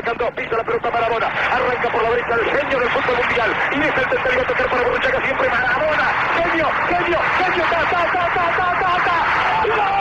Cantó, pisa la pelota Maradona, arranca por la derecha el genio del fútbol mundial, y es el tercero a tocar para Borruchaga, siempre Maradona, genio, ¡gol!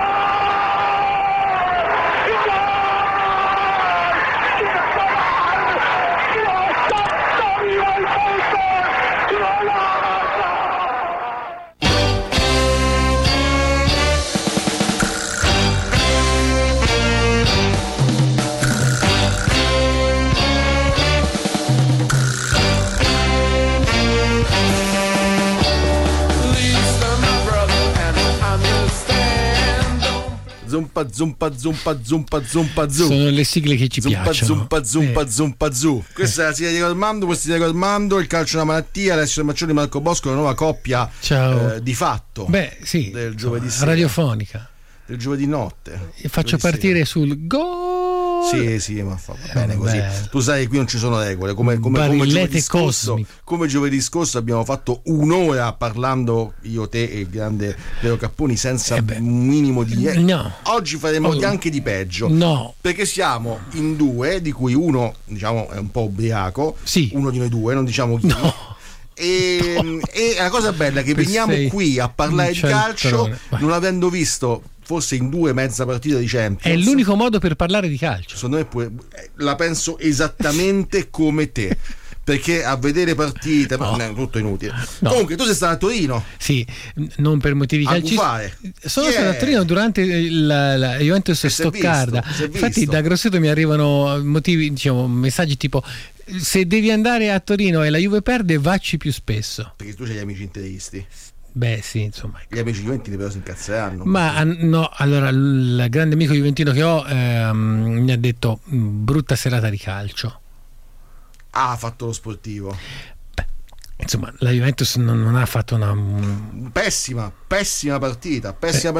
Zumpa zumpa zumpa zumpa zumpa zu. Sono le sigle che ci piacciono. Zumpa zu. Questa è la sigla di Armando, questa è di Armando, il calcio è una malattia, Alessio Maccioni e Marco Bosco, una nuova coppia di fatto. Sì, del giovedì sera, radiofonica. Del giovedì notte. E faccio partire sul gol. Sì, ma va bene così. Tu sai che qui non ci sono regole, come giovedì scorso abbiamo fatto un'ora parlando io, te e il grande Piero Capponi senza un minimo di no. Oggi faremo anche di peggio, no, perché siamo in due, di cui uno diciamo è un po' ubriaco, sì. Uno di noi due, non diciamo chi. No. E la cosa bella è che veniamo qui a parlare di calcio non avendo visto forse in 2 mezza partita di Champions. È l'unico modo per parlare di calcio. Secondo me la penso esattamente come te, perché a vedere partite è tutto inutile. No. Comunque tu sei stato a Torino. Sì, non per motivi calcistici. Sono stato a Torino durante la Juventus Stoccarda. Infatti da Grosseto mi arrivano messaggi tipo: se devi andare a Torino e la Juve perde, vacci più spesso. Perché tu c'hai gli amici interisti. Beh sì, insomma. Gli amici juventini però si incazzeranno. Ma no, allora il grande amico juventino che ho mi ha detto: brutta serata di calcio. Ha fatto lo sportivo. Beh, insomma, la Juventus non ha fatto una pessima partita.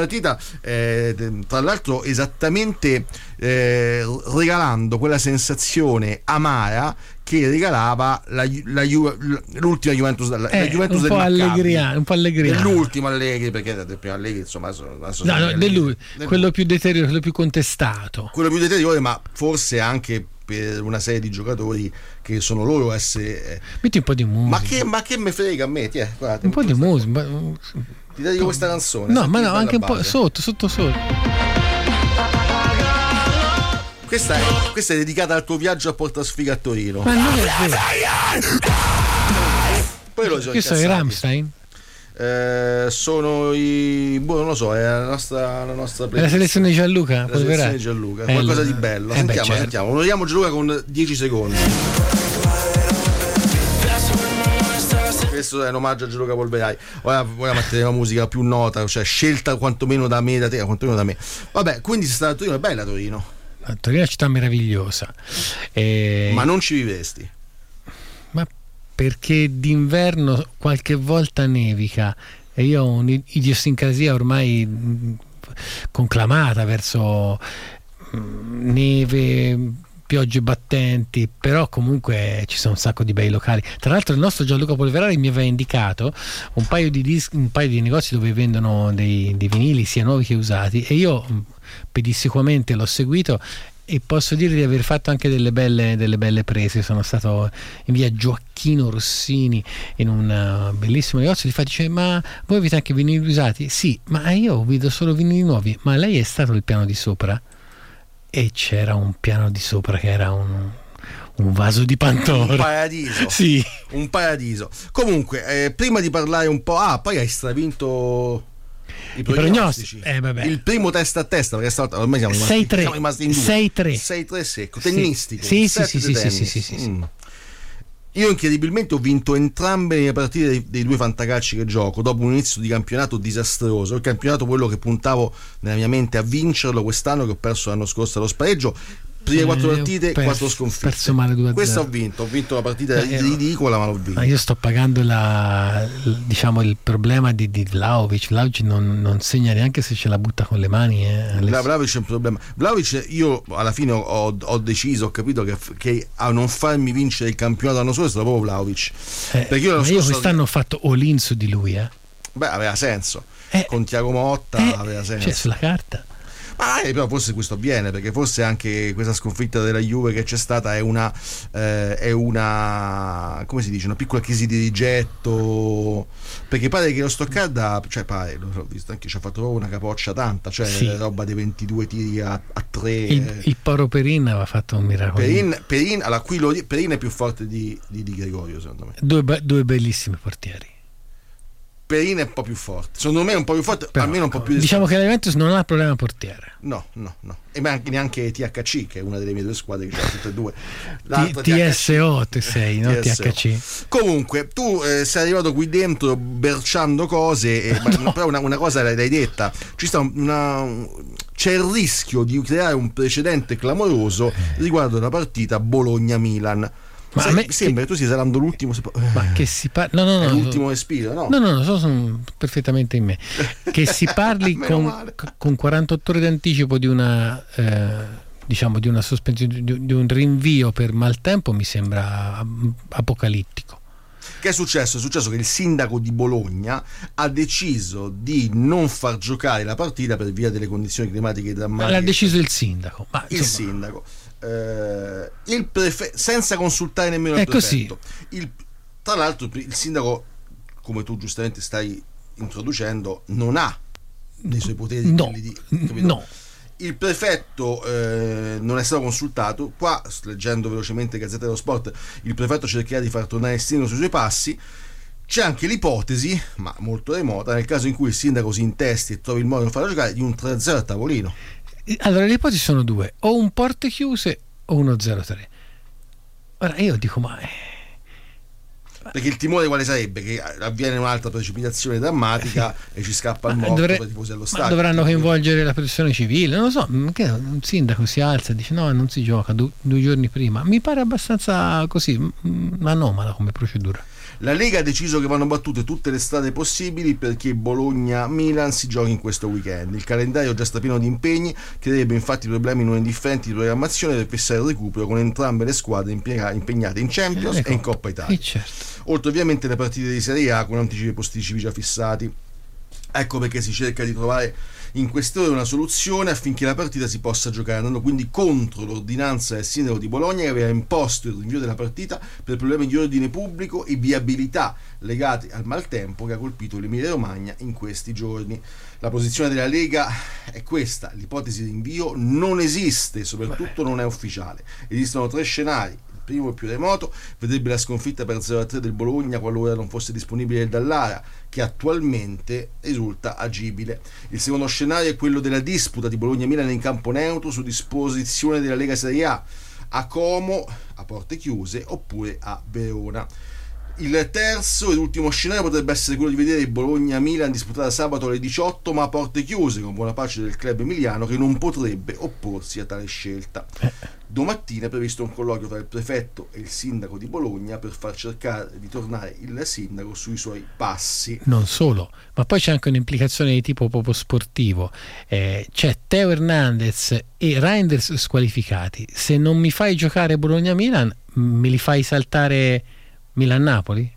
Tra l'altro esattamente regalando quella sensazione amara che regalava l'ultima Juventus, la Juventus un po' allegria, l'ultimo Allegri, perché il primo Allegri insomma quello più deteriore, quello più contestato, ma forse anche per una serie di giocatori che sono loro essere. Metti un po' di musica. Ma che me frega a me, guarda, un po' di musica. Ti dedico questa canzone. No, ma no, anche un po' sotto. Questa è dedicata al tuo viaggio a Porta Sfiga a Torino. Ma non è vero. Poi lo so. Questo è Rammstein? Sono non lo so, è la nostra playlist. La selezione di Gianluca. La selezione di Gianluca, qualcosa di bello. Sentiamo. Onoriamo Gianluca con 10 secondi. Questo è un omaggio a Gianluca Polverai. Ora metteremo musica più nota, cioè scelta quantomeno da me, da te, quantomeno da me. Vabbè, quindi sei stato a Torino, è bella Torino. Torino è una città meravigliosa. Ma non ci vivesti? Ma perché d'inverno qualche volta nevica e io ho un'idiosincrasia ormai conclamata verso neve, piogge battenti, però comunque ci sono un sacco di bei locali. Tra l'altro il nostro Gianluca Polverari mi aveva indicato un paio di negozi dove vendono dei vinili sia nuovi che usati, e io pedissequamente l'ho seguito e posso dire di aver fatto anche delle belle prese. Sono stato in via Gioacchino Rossini in un bellissimo negozio. Dice: ma voi avete anche vinili usati? Sì, ma io vedo solo vinili nuovi. Ma lei è stato il piano di sopra? E c'era un piano di sopra che era un vaso di Pandora, un paradiso. Sì, un paradiso. Comunque prima di parlare un po', poi hai stravinto i prognostici. Il primo testa a testa, perché stavolta ormai siamo rimasti in 6-3 secco, tennistico. Sì. Io incredibilmente ho vinto entrambe le partite dei 2 fantacalci che gioco dopo un inizio di campionato disastroso. Il campionato, quello che puntavo nella mia mente a vincerlo quest'anno, che ho perso l'anno scorso allo spareggio. Prime 4 partite, 4 sconfitte. Perso male 2-0. Questa ho vinto la partita ridicola, ma l'ho vinta. Io sto pagando il problema di Vlahovic. Vlahovic non segna neanche se ce la butta con le mani. Vlahovic è un problema. Vlahovic, io alla fine ho deciso, ho capito che a non farmi vincere il campionato l'anno scorso è proprio Vlahovic. Perché io quest'anno ho fatto all-in su di lui. Beh, aveva senso. Con Thiago Motta aveva senso. Cioè, sulla carta. Però forse questo avviene, perché forse anche questa sconfitta della Juve che c'è stata è una come si dice, una piccola crisi di rigetto, perché pare che lo Stoccarda, cioè pare, l'ho visto anche, ci ha fatto proprio una capoccia tanta, cioè sì, roba dei 22 tiri a 3. Il Poro Perin aveva fatto un miracolo. Perin, allora qui Perin è più forte di Gregorio, secondo me. Due bellissimi portieri. Perin è un po' più forte, secondo me è un po' più forte, Però, almeno un po' più diciamo che la Juventus non ha problema portiere. No. E neanche THC, che è una delle mie due squadre che c'ha tutte e due. TSO te sei, no? THC. Comunque tu sei arrivato qui dentro berciando cose, no. Però una cosa l'hai detta, c'è il rischio di creare un precedente clamoroso riguardo la partita Bologna-Milan. Ma sembra che tu stia salando l'ultimo. Ma che si parli. No. L'ultimo respiro, no? No, sono perfettamente in me. Che si parli con 48 ore di anticipo di una diciamo di una sospensione, di un rinvio per maltempo, mi sembra apocalittico. Che è successo? È successo che il sindaco di Bologna ha deciso di non far giocare la partita per via delle condizioni climatiche drammatiche. L'ha deciso il sindaco. Il sindaco. Il senza consultare nemmeno il prefetto. Tra l'altro il sindaco, come tu giustamente stai introducendo, non ha dei suoi poteri. No. Il prefetto non è stato consultato. Qua, leggendo velocemente Gazzetta dello Sport, il prefetto cercherà di far tornare il sindaco sui suoi passi. C'è anche l'ipotesi, ma molto remota, nel caso in cui il sindaco si intesti e trovi il modo di farla giocare, di un 3-0 a tavolino. Allora le ipotesi sono due: o un porte chiuse o uno 0-3. Ora io dico, perché il timore quale sarebbe? Che avviene un'altra precipitazione drammatica e ci scappa il morto per i tifosi allo stadio. Dovranno coinvolgere la protezione civile, non lo so, che un sindaco si alza e dice no, non si gioca 2 giorni prima. Mi pare abbastanza così anomala come procedura. La Lega ha deciso che vanno battute tutte le strade possibili perché Bologna-Milan si giochi in questo weekend. Il calendario già sta pieno di impegni, creerebbe infatti problemi non indifferenti di programmazione per fissare il recupero con entrambe le squadre impegnate in Champions e in Coppa Italia. Certo. Oltre ovviamente le partite di Serie A con anticipi e posticipi già fissati. Ecco perché si cerca di trovare in queste ore una soluzione affinché la partita si possa giocare, andando quindi contro l'ordinanza del sindaco di Bologna che aveva imposto il rinvio della partita per problemi di ordine pubblico e viabilità legati al maltempo che ha colpito l'Emilia Romagna in questi giorni. La posizione della Lega è questa: l'ipotesi di rinvio non esiste, soprattutto non è ufficiale. Esistono 3 scenari. Il primo, più remoto, vedrebbe la sconfitta per 0-3 del Bologna qualora non fosse disponibile il Dallara, che attualmente risulta agibile. Il secondo scenario è quello della disputa di Bologna-Milan in campo neutro su disposizione della Lega Serie A Como, a porte chiuse, oppure a Verona. Il terzo ed ultimo scenario potrebbe essere quello di vedere il Bologna-Milan disputata sabato alle 18 ma a porte chiuse, con buona pace del club emiliano che non potrebbe opporsi a tale scelta. Domattina è previsto un colloquio tra il prefetto e il sindaco di Bologna per far cercare di tornare il sindaco sui suoi passi. Non solo, ma poi c'è anche un'implicazione di tipo proprio sportivo. C'è Teo Hernandez e Reinders squalificati. Se non mi fai giocare Bologna-Milan, me li fai saltare Milan-Napoli?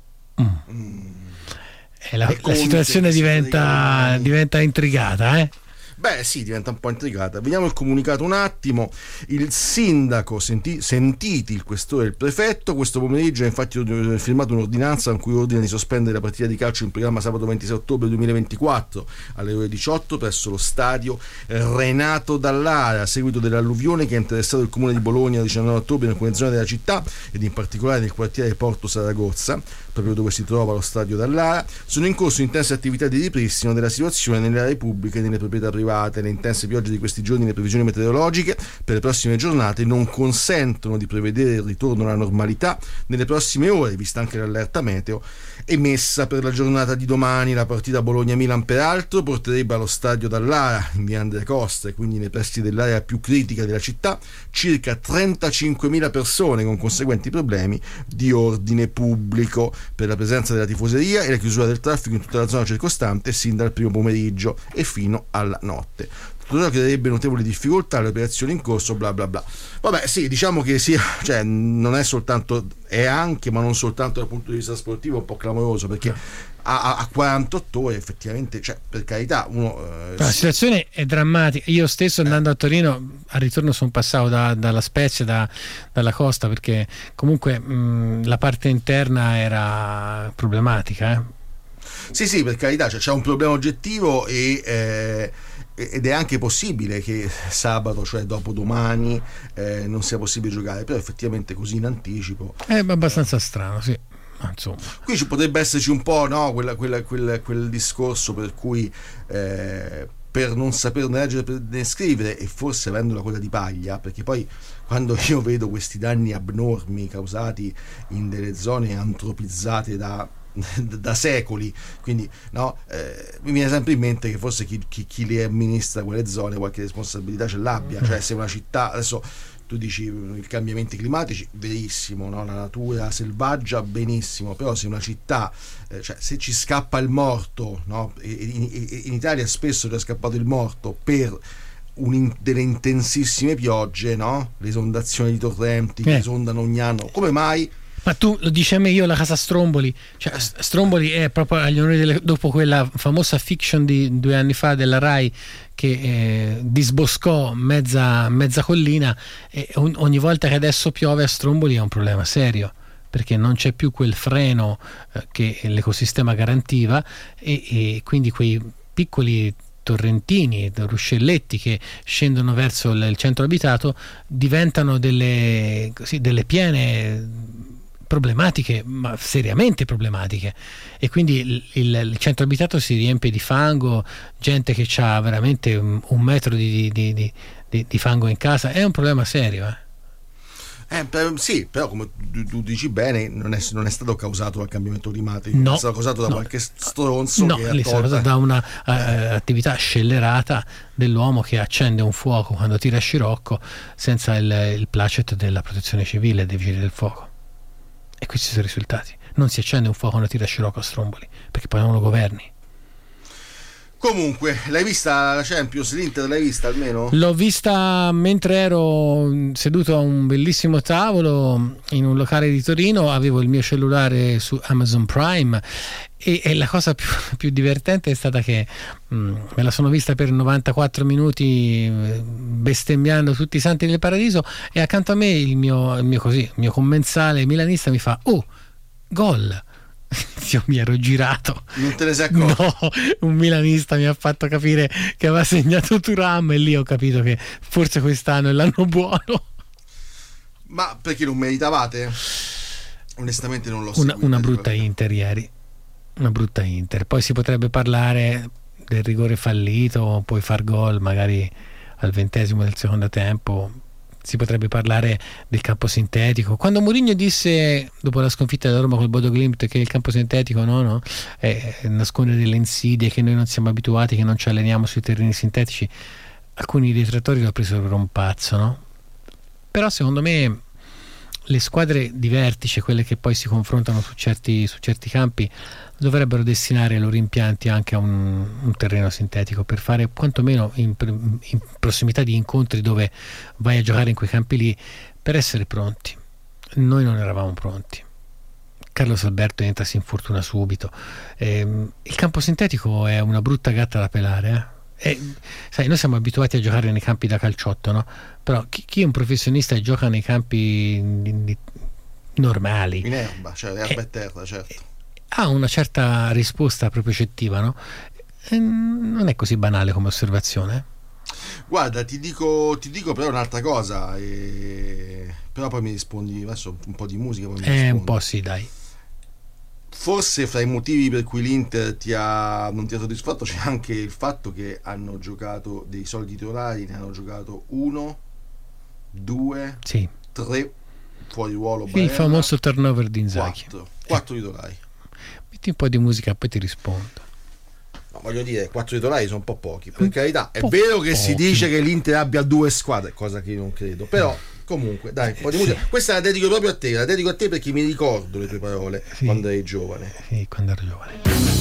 La situazione diventa intrigata, Beh sì, diventa un po' intrigata. Vediamo il comunicato un attimo. Il sindaco, sentiti il questore e il prefetto, questo pomeriggio ha infatti firmato un'ordinanza in cui ordina di sospendere la partita di calcio in programma sabato 26 ottobre 2024 alle ore 18 presso lo stadio Renato Dallara, a seguito dell'alluvione che ha interessato il comune di Bologna il 19 ottobre in alcune zone della città ed in particolare nel quartiere Porto Saragozza, proprio dove si trova lo stadio Dallara. Sono in corso intense attività di ripristino della situazione nelle aree pubbliche e nelle proprietà private. Le intense piogge di questi giorni e le previsioni meteorologiche per le prossime giornate non consentono di prevedere il ritorno alla normalità nelle prossime ore, vista anche l'allerta meteo emessa per la giornata di domani. La partita Bologna-Milan peraltro porterebbe allo stadio Dallara in via Andrea Costa e quindi nei pressi dell'area più critica della città circa 35.000 persone, con conseguenti problemi di ordine pubblico per la presenza della tifoseria e la chiusura del traffico in tutta la zona circostante sin dal primo pomeriggio e fino alla notte. Tutto ciò creerebbe notevoli difficoltà alle operazioni in corso, bla bla bla. Vabbè, sì, diciamo che sia, non è soltanto, è anche, ma non soltanto dal punto di vista sportivo un po' clamoroso, perché a 48 ore effettivamente, cioè, per carità, la situazione è drammatica. Io stesso andando a Torino al ritorno sono passato dalla Spezia, dalla costa, perché comunque la parte interna era problematica. Sì, per carità, cioè, c'è un problema oggettivo ed è anche possibile che sabato, cioè dopo domani, non sia possibile giocare, però effettivamente così in anticipo è abbastanza strano, sì. Insomma. Qui ci potrebbe esserci un po', no, quel discorso per cui per non saperne leggere né scrivere, e forse avendo la coda di paglia, perché poi quando io vedo questi danni abnormi causati in delle zone antropizzate da secoli, quindi no, mi viene sempre in mente che forse chi le amministra quelle zone qualche responsabilità ce l'abbia, cioè se una città, adesso tu dici i cambiamenti climatici, verissimo, no? La natura selvaggia, benissimo, però se una città, cioè se ci scappa il morto, no? In Italia spesso ci è scappato il morto per delle intensissime piogge, no? Le esondazioni di torrenti che esondano ogni anno, come mai? Ma tu lo dici a me, io la casa Stromboli, cioè Stromboli è proprio agli onori dopo quella famosa fiction di 2 anni fa della Rai che disboscò mezza collina, e ogni volta che adesso piove a Stromboli è un problema serio, perché non c'è più quel freno che l'ecosistema garantiva, e quindi quei piccoli torrentini, ruscelletti che scendono verso il centro abitato diventano delle piene problematiche, ma seriamente problematiche, e quindi il centro abitato si riempie di fango, gente che ha veramente un metro di fango in casa. È un problema serio. Sì, però come tu dici bene, non è stato causato dal cambiamento climatico, è stato causato da qualche stronzo che è stato da una attività scellerata dell'uomo che accende un fuoco quando tira scirocco senza il placet della protezione civile dei vigili del fuoco. E questi sono i risultati. Non si accende un fuoco quando tira scirocco a Stromboli, perché poi non lo governi. Comunque, l'hai vista la Champions? L'Inter l'hai vista almeno? L'ho vista mentre ero seduto a un bellissimo tavolo in un locale di Torino, avevo il mio cellulare su Amazon Prime, e la cosa più divertente è stata che me la sono vista per 94 minuti bestemmiando tutti i santi del paradiso, e accanto a me il mio commensale milanista mi fa: "Oh, gol!" Io mi ero girato, non te ne sei accorto? No, un milanista mi ha fatto capire che aveva segnato Thuram, e lì ho capito che forse quest'anno è l'anno buono. Ma perché non meritavate? Onestamente non l'ho seguito. Una brutta Inter ieri, una brutta Inter. Poi si potrebbe parlare del rigore fallito, puoi far gol magari al 20° del secondo tempo. Si potrebbe parlare del campo sintetico. Quando Mourinho disse dopo la sconfitta della Roma col Bodo Glimt che il campo sintetico nasconde delle insidie, che noi non siamo abituati, che non ci alleniamo sui terreni sintetici, alcuni detrattori lo presero per un pazzo, no? Però secondo me le squadre di vertice, quelle che poi si confrontano su certi campi, dovrebbero destinare i loro impianti anche a un terreno sintetico, per fare quantomeno in prossimità di incontri dove vai a giocare in quei campi lì, per essere pronti. Noi non eravamo pronti. Carlos Alberto entra, si infortuna subito. Il campo sintetico è una brutta gatta da pelare, sai, noi siamo abituati a giocare nei campi da calciotto, no? Però chi è un professionista e gioca nei campi normali, in erba, cioè erba e terra, certo, ha una certa risposta propriocettiva, no? Non è così banale come osservazione. Guarda, ti dico però un'altra cosa, però poi mi rispondi adesso un po' di musica, poi mi rispondi. Un po' sì, dai. Forse fra i motivi per cui l'Inter non ti ha soddisfatto c'è anche il fatto che hanno giocato dei soliti titolari, ne hanno giocato 1, 2, 3 fuori ruolo, il famoso turnover di Inzaghi. 4 titolari. Metti un po' di musica, poi ti rispondo. No, voglio dire, 4 titolari sono un po' pochi, per carità. È vero che si dice che l'Inter abbia 2 squadre, cosa che io non credo, però comunque dai, un po' di musica. Questa la dedico proprio a te, la dedico a te perché mi ricordo le tue parole quando eri giovane. Sì, quando ero giovane.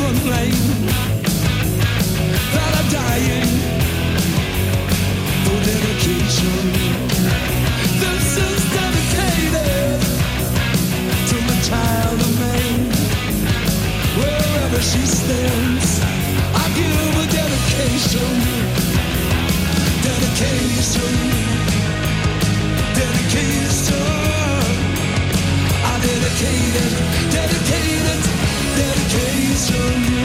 one lane that are dying for dedication. This is dedicated to my child of Maine. Wherever she stands, I give a dedication. Dedication. Dedication. I dedicate it. Dedicated. Dedication.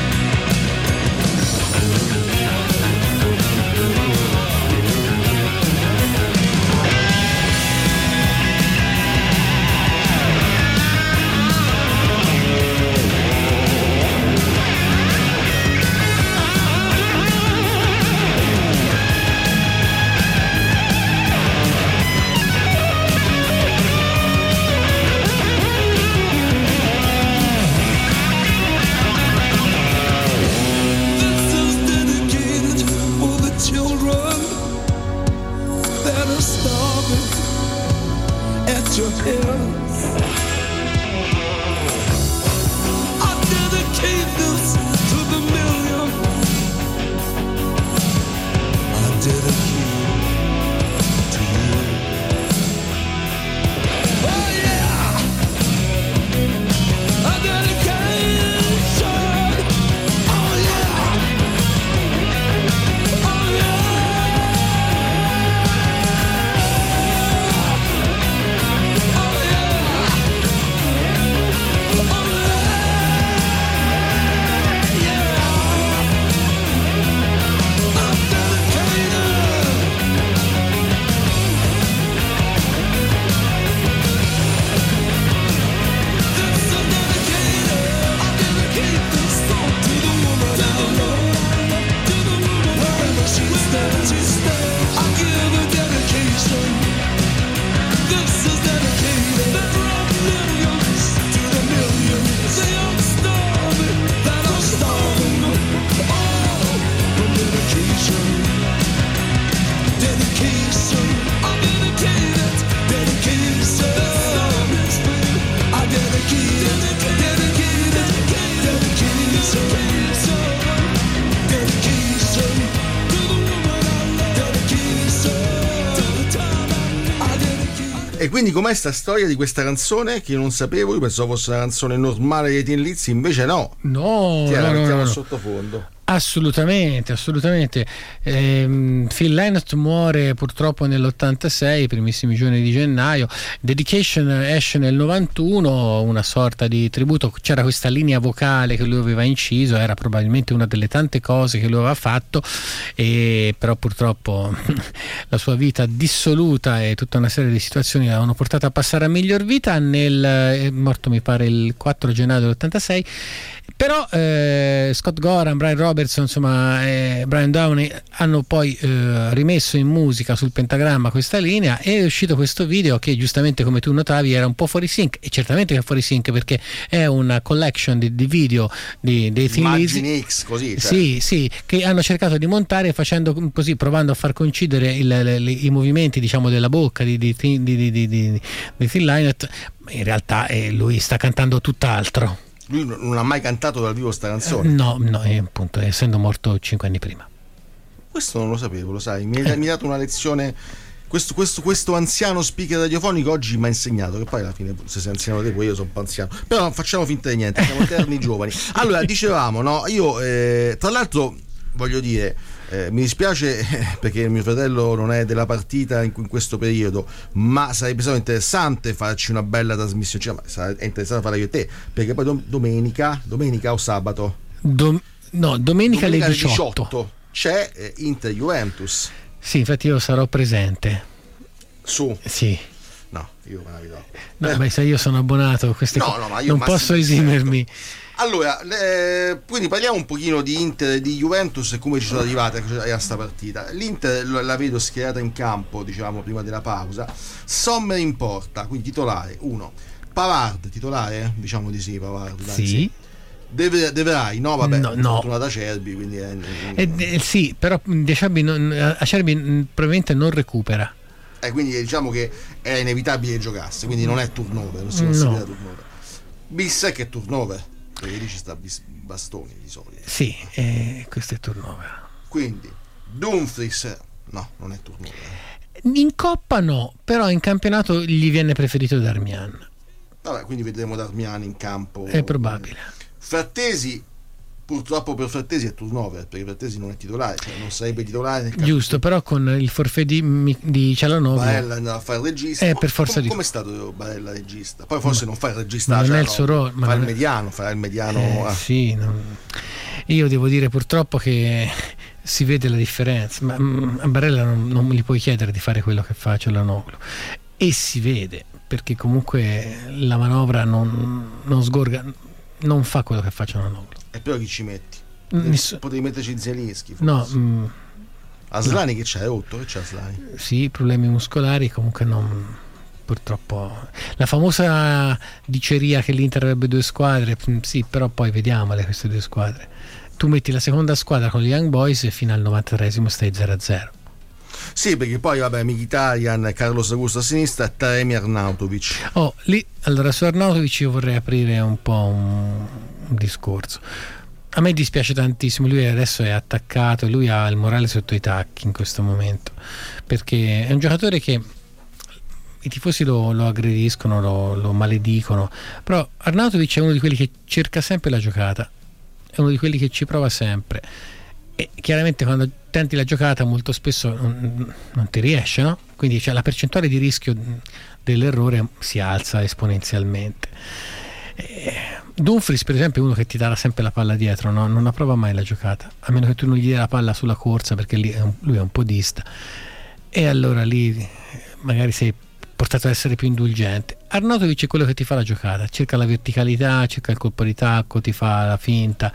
Your hands. I dedicate this to the million. I dedicate to you. Oh yeah, a dedication. Oh yeah, oh yeah. E quindi com'è sta storia di questa canzone che io non sapevo? Io pensavo fosse una canzone normale dei Thin Lizzy, invece no. No, Che la mettiamo no. sottofondo. Assolutamente. Phil Lynott muore purtroppo nell'86, i primissimi giorni di gennaio. Dedication esce nel 91, una sorta di tributo. C'era questa linea vocale che lui aveva inciso, era probabilmente una delle tante cose che lui aveva fatto, e però purtroppo la sua vita dissoluta e tutta una serie di situazioni l'hanno portato a passare a miglior vita. È morto mi pare il 4 gennaio dell'86. Però Scott Gorham, Brian Robertson, insomma Brian Downey hanno poi rimesso in musica sul pentagramma questa linea, e è uscito questo video che giustamente, come tu notavi, era un po' fuori sync, e certamente che è fuori sync perché è una collection di video dei Thin Lizzy. Immagini X, così, cioè. Sì, che hanno cercato di montare facendo così, provando a far coincidere i movimenti, diciamo, della bocca di Thin Lynott. In realtà lui sta cantando tutt'altro. Lui non ha mai cantato dal vivo sta canzone. No, appunto, essendo morto 5 anni prima. Questo non lo sapevo, lo sai. Mi hai dato una lezione. Questo anziano speaker radiofonico oggi mi ha insegnato che poi alla fine, se sei anziano te, poi io sono un po' anziano, però non facciamo finta di niente, siamo eterni giovani. Allora, dicevamo, no? Io tra l'altro voglio dire, mi dispiace perché mio fratello non è della partita in questo periodo, ma sarebbe stato interessante farci una bella trasmissione, cioè, è interessante farla io e te, perché poi domenica o sabato? Domenica alle 18 c'è Inter-Juventus. Sì, infatti io sarò presente. Su? Sì. No, io me la vedo. No, beh, se io sono abbonato a queste cose, ma io non posso esimermi. Allora, quindi parliamo un pochino di Inter e di Juventus e come ci sono arrivate a sta partita. L'Inter la vedo schierata in campo, diciamo, prima della pausa. Sommer in porta, quindi titolare 1. Pavard titolare? Diciamo di sì, Pavard. Dai, sì. Devrai, no, vabbè, no. Fortunata Acerbi, quindi sì, però Acerbi probabilmente non recupera. Quindi diciamo che è inevitabile che giocasse, quindi non è turnover, non si considera turnover. Bissek è turnover. perché lì ci sta Bastoni di solito. Sì, questo è turnover. Quindi Dumfries no, non è turnover. In Coppa no, però in campionato gli viene preferito Darmian. Vabbè, quindi vedremo Darmian in campo. È probabile. Frattesi, purtroppo per Frattesi è turnover, perché Frattesi non è titolare, cioè non sarebbe titolare nel Giusto, però con il forfait di Cialanoglu Barella andava a fare il regista. per forza di come è stato Barella regista? Poi forse non fa il regista, non cioè, è il suo ruolo, fa il mediano, farà il mediano. Sì, io devo dire purtroppo che si vede la differenza, ma a Barella non gli puoi chiedere di fare quello che fa Cialanoglu, e si vede, perché comunque la manovra non sgorga, non fa quello che fa Cialanoglu. E però chi ci metti? Potevi metterci Zielinski forse. No, Aslani che c'è? È rotto? Che c'è Aslani? sì, problemi muscolari, comunque non, purtroppo. La famosa diceria che l'Inter avrebbe 2 squadre, sì, però poi vediamole queste 2 squadre. Tu metti la seconda squadra con gli Young Boys e fino al 93esimo stai 0-0. Sì, perché poi vabbè, Mkhitaryan, Carlos Augusto a sinistra, Taremi, Arnautovic. Lì, allora su Arnautovic io vorrei aprire un po' un discorso. A me dispiace tantissimo, lui adesso è attaccato, lui ha il morale sotto i tacchi in questo momento, perché è un giocatore che i tifosi lo aggrediscono, lo maledicono, però Arnautovic è uno di quelli che cerca sempre la giocata, è uno di quelli che ci prova sempre, e chiaramente quando tenti la giocata molto spesso non ti riesce, no? Quindi la percentuale di rischio dell'errore si alza esponenzialmente. Dumfries per esempio è uno che ti darà sempre la palla dietro, no? Non la prova mai la giocata, a meno che tu non gli dia la palla sulla corsa, perché lui è un podista, e allora lì magari sei portato ad essere più indulgente. Arnautovic è quello che ti fa la giocata, cerca la verticalità, cerca il colpo di tacco, ti fa la finta,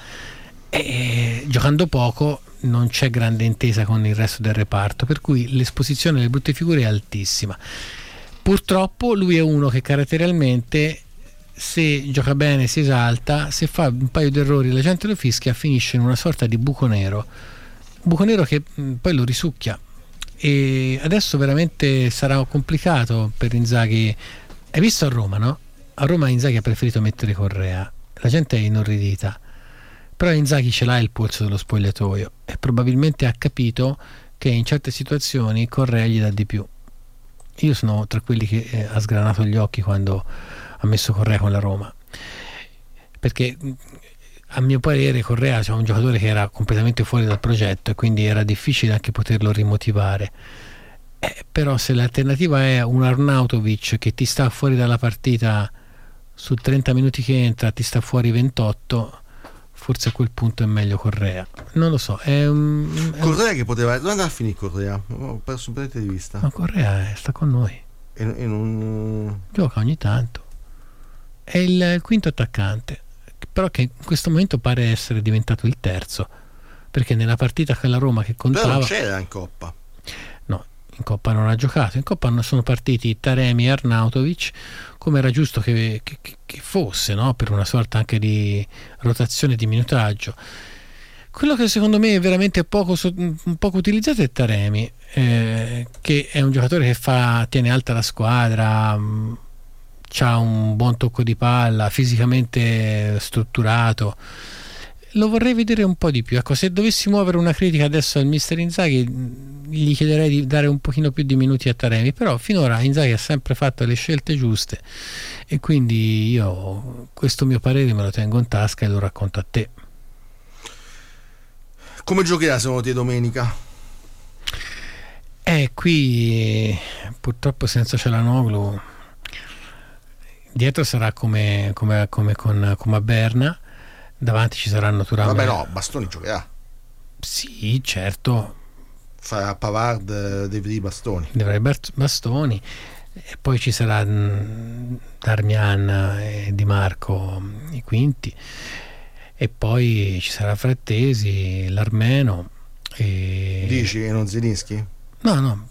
e giocando poco non c'è grande intesa con il resto del reparto, per cui l'esposizione delle brutte figure è altissima. Purtroppo lui è uno che caratterialmente, se gioca bene si esalta, se fa un paio di errori la gente lo fischia, finisce in una sorta di buco nero che poi lo risucchia, e adesso veramente sarà complicato per Inzaghi. Hai visto a Roma, no? A Roma Inzaghi ha preferito mettere Correa, la gente è inorridita, però Inzaghi ce l'ha il polso dello spogliatoio e probabilmente ha capito che in certe situazioni Correa gli dà di più. Io sono tra quelli che ha sgranato gli occhi quando ha messo Correa con la Roma, perché a mio parere Correa è un giocatore che era completamente fuori dal progetto e quindi era difficile anche poterlo rimotivare, però se l'alternativa è un Arnautovic che ti sta fuori dalla partita, su 30 minuti che entra ti sta fuori 28, forse a quel punto è meglio Correa, non lo so. Correa che poteva, dove andava a finire Correa? Ho perso un po' di vista. Ma Correa sta con noi e non gioca ogni tanto, è il quinto attaccante, però che in questo momento pare essere diventato il terzo, perché nella partita con la Roma che contava, però non c'era in Coppa. No, in Coppa non ha giocato, in Coppa non sono partiti Taremi e Arnautovic, come era giusto che fosse, no? Per una sorta anche di rotazione di minutaggio. Quello che secondo me è veramente poco utilizzato è Taremi, che è un giocatore che tiene alta la squadra, c'ha un buon tocco di palla, fisicamente strutturato. Lo vorrei vedere un po' di più. Ecco, se dovessi muovere una critica adesso al mister Inzaghi, gli chiederei di dare un pochino più di minuti a Taremi, però finora Inzaghi ha sempre fatto le scelte giuste e quindi io questo mio parere me lo tengo in tasca e lo racconto a te. Come giocherà secondo te domenica? Qui purtroppo senza Cialanoglu dietro sarà come a Berna, davanti ci saranno Thuram. Vabbè no, Bastoni giocherà. Sì, certo. Farà Pavard, Devry, Bastoni. Bastoni, e poi ci sarà Darmian e Di Marco i quinti, e poi ci sarà Frattesi, l'Armeno e... Dici che non Zielinski? No,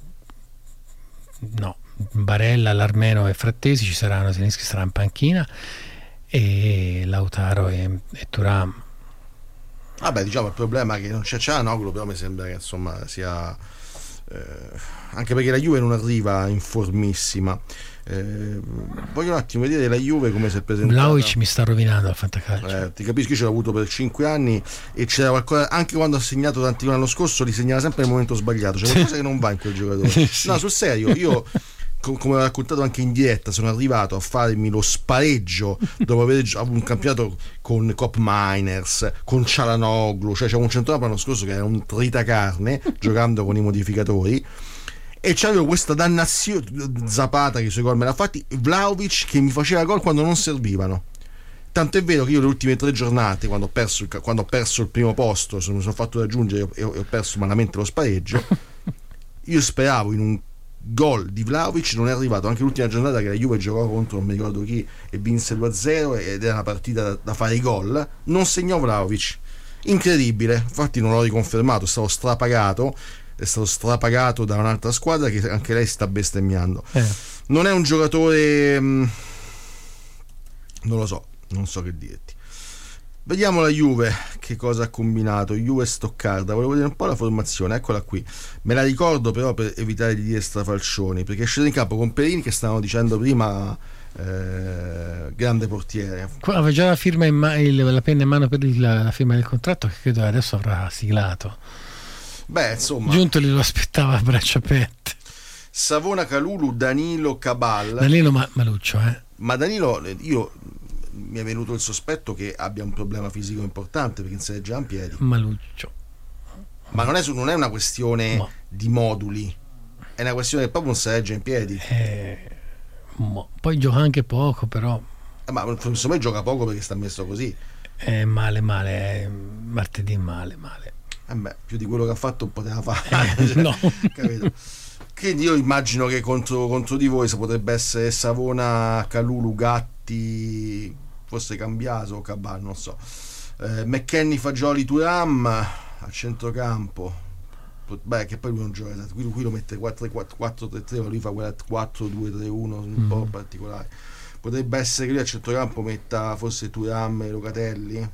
Barella, l'Armeno e Frattesi ci saranno, Zielinski sarà in panchina, e Lautaro e Thuram. Vabbè, diciamo il problema è che non c'è Cialanoglu, però mi sembra che insomma sia anche perché la Juve non arriva in formissima. Voglio un attimo vedere la Juve come si è presentata. Vlahovic mi sta rovinando al fantacalcio. Ti capisco, io ce l'ho avuto per 5 anni e c'era qualcosa, anche quando ha segnato tanti gol l'anno scorso li segnava sempre nel momento sbagliato, c'è qualcosa che non va in quel giocatore. Sì. No, sul serio, io come ho raccontato anche in diretta, sono arrivato a farmi lo spareggio dopo aver avuto un campionato con Cop Miners, con Cialanoglu, cioè c'era un centrocampo l'anno scorso che era un tritacarne giocando con i modificatori, e c'avevo questa dannazione. Zapata che i suoi gol me l'ha fatti, Vlahovic che mi faceva gol quando non servivano. Tanto è vero che io le ultime 3 giornate, quando ho perso il primo posto, mi sono fatto raggiungere e ho perso malamente lo spareggio, io speravo in un gol di Vlahovic, non è arrivato. Anche l'ultima giornata che la Juve giocò contro non mi ricordo chi e vinse 2-0 ed era una partita da fare i gol, non segnò Vlahovic, incredibile. Infatti non l'ho riconfermato, è stato strapagato da un'altra squadra che anche lei sta bestemmiando. Non è un giocatore, non lo so, non so che dirti. Vediamo la Juve che cosa ha combinato. Juve Stoccarda, volevo vedere un po' la formazione, eccola qui, me la ricordo però per evitare di dire strafalcioni, perché è sceso in campo con Perini, che stavano dicendo prima, grande portiere. Qua aveva già la firma la penna in mano per la firma del contratto, che credo adesso avrà siglato. Beh, insomma, Giuntoli lo aspettava a braccia aperte. Savona, Calulu, Danilo, Cabal. Danilo Maluccio, Ma Danilo, io mi è venuto il sospetto che abbia un problema fisico importante, perché non si regge in piedi. Maluccio. Ma non è una questione di moduli, è una questione che proprio non si regge in piedi. Poi gioca anche poco, però. Ma secondo me gioca poco perché sta messo così. Male, martedì male. Più di quello che ha fatto poteva fare. No. Capito? Quindi io immagino che contro di voi potrebbe essere Savona, Calulu, Gatti, forse Cambiaso o Cabal, non so. McKennie, Fagioli, Thuram a centrocampo. Beh, che poi lui non gioca, qui lo mette 4-3-3, ma lui fa quella 4-2-3-1 un po' particolare. Potrebbe essere che lui a centrocampo metta forse Thuram e Locatelli,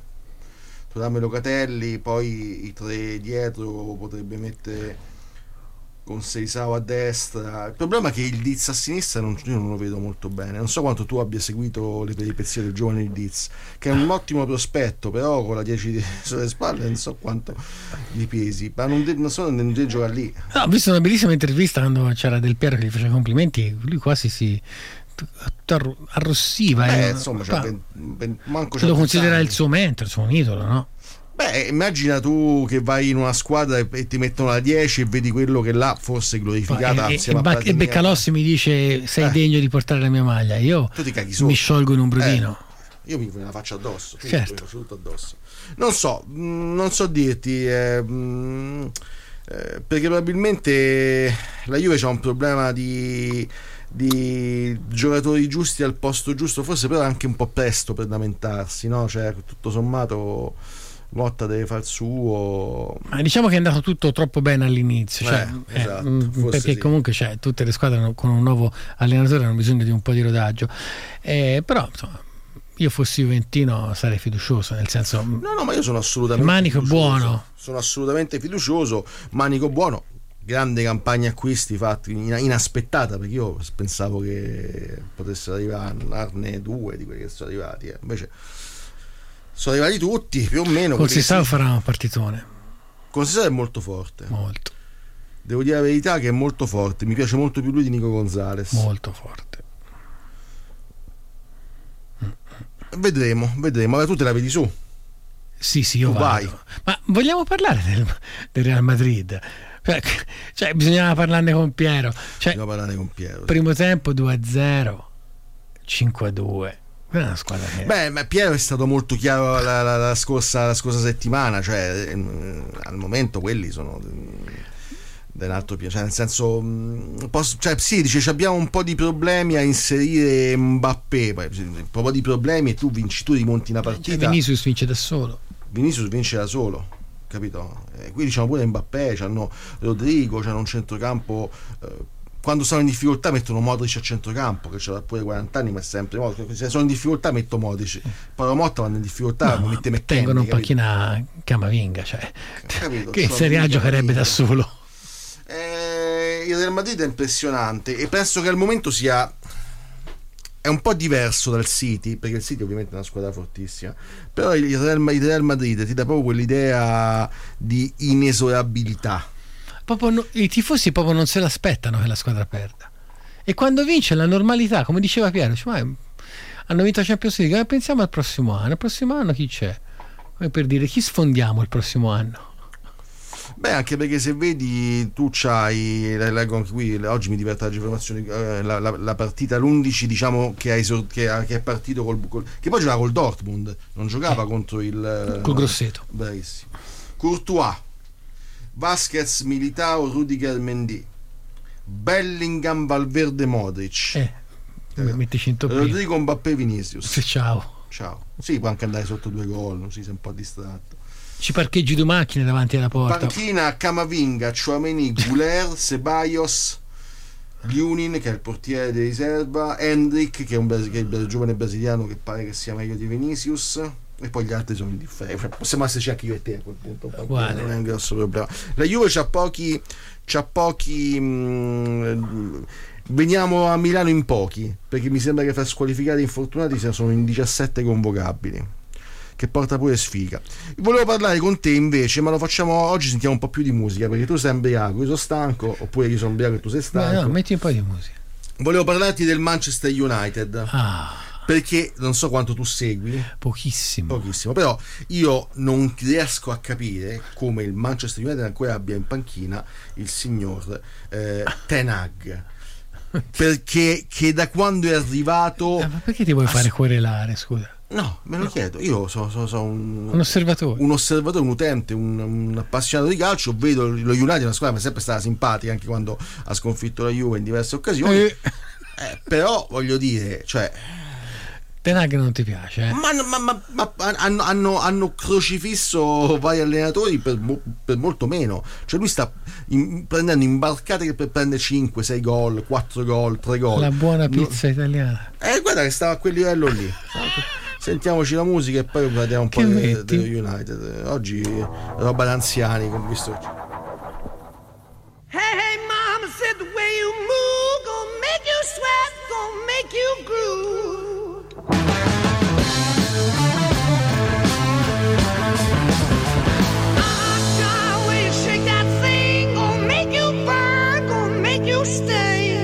poi i 3 dietro potrebbe mettere con Seisao a destra. Il problema è che il Diz a sinistra io non lo vedo molto bene. Non so quanto tu abbia seguito le peripezie del giovane Diz, che è un ottimo prospetto, però con la 10 sulle spalle non so quanto gli pesi, ma non so, non deve giocare lì. No, ho visto una bellissima intervista quando c'era Del Piero che gli faceva complimenti, lui quasi si arrossiva. Insomma, manco lo considera il suo mentore, il suo idolo, no? Beh, immagina tu che vai in una squadra e ti mettono la 10 e vedi quello che là fosse glorificata e Beccalossi mi dice sei degno di portare la mia maglia, io tu ti caghi sotto. Mi sciolgo in un brodino. Io mi la faccio addosso, certo. Mi faccio tutto addosso. Non so dirti, perché probabilmente la Juve c'ha un problema di giocatori giusti al posto giusto, forse però anche un po' presto per lamentarsi, no? Cioè, tutto sommato Motta deve far il suo. Ma diciamo che è andato tutto troppo bene all'inizio, esatto, perché sì. Comunque tutte le squadre con un nuovo allenatore hanno bisogno di un po' di rodaggio, però insomma, io fossi juventino sarei fiducioso, nel senso, no, ma io sono assolutamente Manico buono, sono assolutamente fiducioso. Manico buono, grande campagna acquisti fatti inaspettata, perché io pensavo che potessero arrivarne 2 di quelli che sono arrivati, invece sono arrivati tutti più o meno. Con Seisao farà un partitone. Con Seisao è molto forte, molto, devo dire la verità che è molto forte, mi piace molto più lui di Nico Gonzalez, molto forte. Vedremo. Ma tu te la vedi su? Sì, io vado. Ma vogliamo parlare del Real Madrid? Cioè bisognava parlarne con Piero. Primo tempo 2-0, 5-2. È una squadra che... Beh, ma Piero è stato molto chiaro la scorsa settimana, cioè al momento quelli sono un altro piano, cioè nel senso, sì, dice abbiamo un po' di problemi a inserire Mbappé, un po' di problemi e tu rimonti una partita. Vinicius vince da solo, capito? Qui diciamo pure Mbappé, c'hanno Rodrigo, c'hanno un centrocampo, quando sono in difficoltà mettono Modric a centrocampo, che c'ha pure 40 anni, ma è sempre Modric. Se sono in difficoltà metto Modric, poi Motta vanno in difficoltà, no, mette McKennie, tengono un panchina Camavinga, cioè, capito? che in Serie A giocherebbe da solo. Madrid è impressionante e penso che al momento è un po' diverso dal City, perché il City ovviamente è una squadra fortissima, però il Real Madrid ti dà proprio quell'idea di inesorabilità. I tifosi proprio non se l'aspettano che la squadra perda, e quando vince la normalità, come diceva Piero, ma hanno vinto la Champions League, pensiamo al prossimo anno chi c'è, come per dire, chi sfondiamo il prossimo anno. Beh, anche perché se vedi, tu c'hai, leggo anche qui, oggi mi diverte la informazione, la partita l'11, diciamo, che è partito che poi giocava col Dortmund, non giocava contro col Grosseto. Bravissimo. Courtois, Vasquez, Militao, Rudiger, Mendy, Bellingham, Valverde, Modric, mettici in top, Rodrigo, Mbappé, Vinicius. Ciao. Sì, può anche andare sotto 2 gol, sì, sei un po' distratto. Ci parcheggi 2 macchine davanti alla porta. Panchina, Camavinga, Chouameni, Gouler, Ceballos, Lunin, che è il portiere di riserva, Hendrik, che è il giovane brasiliano che pare che sia meglio di Vinicius, e poi gli altri sono indifferenti. Possiamo esserci anche io e te a quel punto, non è un grosso problema. La Juve c'ha pochi veniamo a Milano in pochi, perché mi sembra che fra squalificati e infortunati sono in 17 convocabili, che porta pure sfiga. Volevo parlare con te invece, ma lo facciamo oggi, sentiamo un po' più di musica, perché tu sei ubriaco, io sono stanco, oppure io sono ubriaco e tu sei stanco. No, metti un po' di musica. Volevo parlarti del Manchester United, perché non so quanto tu segui. Pochissimo, però io non riesco a capire come il Manchester United ancora abbia in panchina il signor Ten Hag, perché che da quando è arrivato ma perché ti vuoi fare querelare, scusa? No, me lo chiedo, io sono un osservatore, un utente, un appassionato di calcio, vedo lo United, una squadra che mi è sempre stata simpatica anche quando ha sconfitto la Juve in diverse occasioni, però voglio dire, cioè, Ten Hag non ti piace, ma hanno crocifisso vari allenatori per molto meno, cioè lui sta prendendo imbarcate per prendere 5, 6 gol, 4 gol, 3 gol, la buona pizza italiana, guarda che stava a quel livello lì. Sentiamoci la musica e poi parliamo un po' dello United. Oggi roba da anziani, come visto. Hey, mama said the way you move gonna make you sweat, gonna make you groove. The way you shake that thing gonna make you burn, gonna make you stay.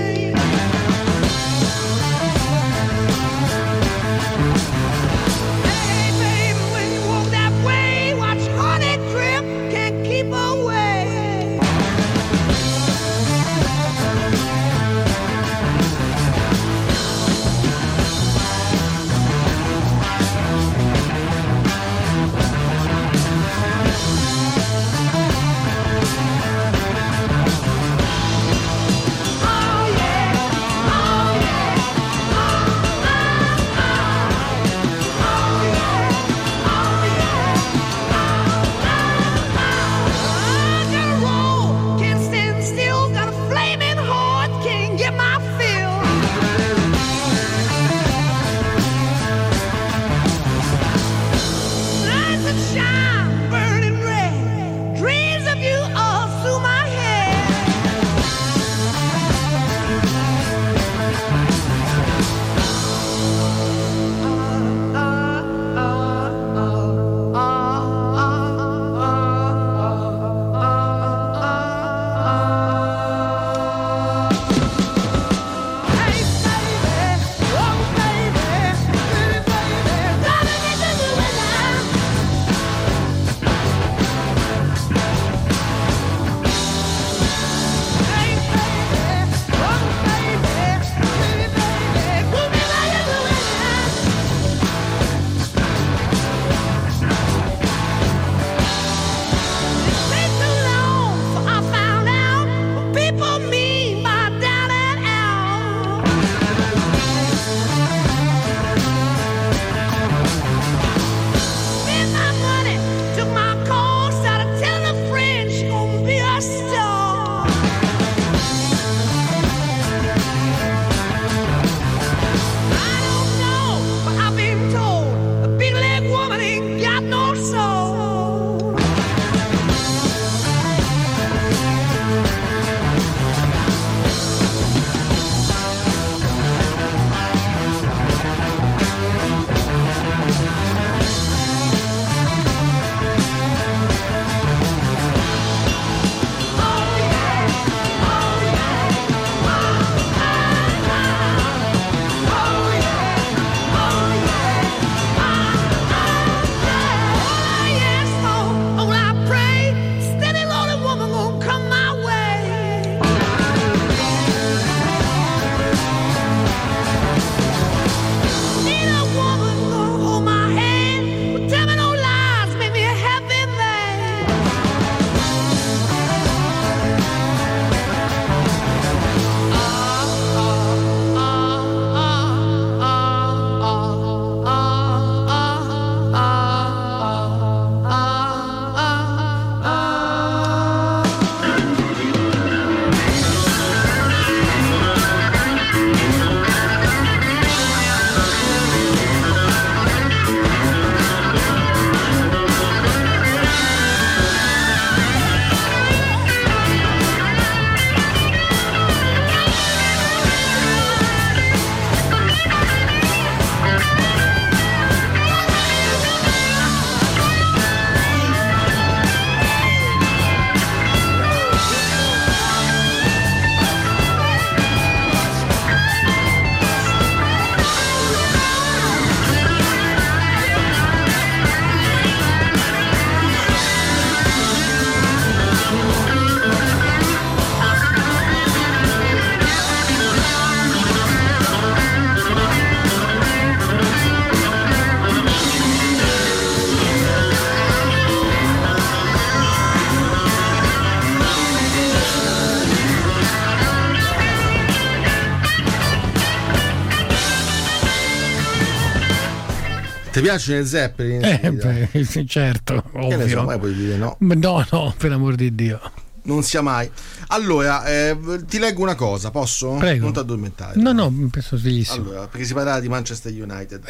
Ti piacciono i Zeppelin? Certo, Che ne so, ovvio. mai puoi dire no? No, per amor di Dio. Non sia mai. Allora, ti leggo una cosa, posso? Prego. Non ti addormentare. No, penso sveglissimo. Allora, perché si parla di Manchester United.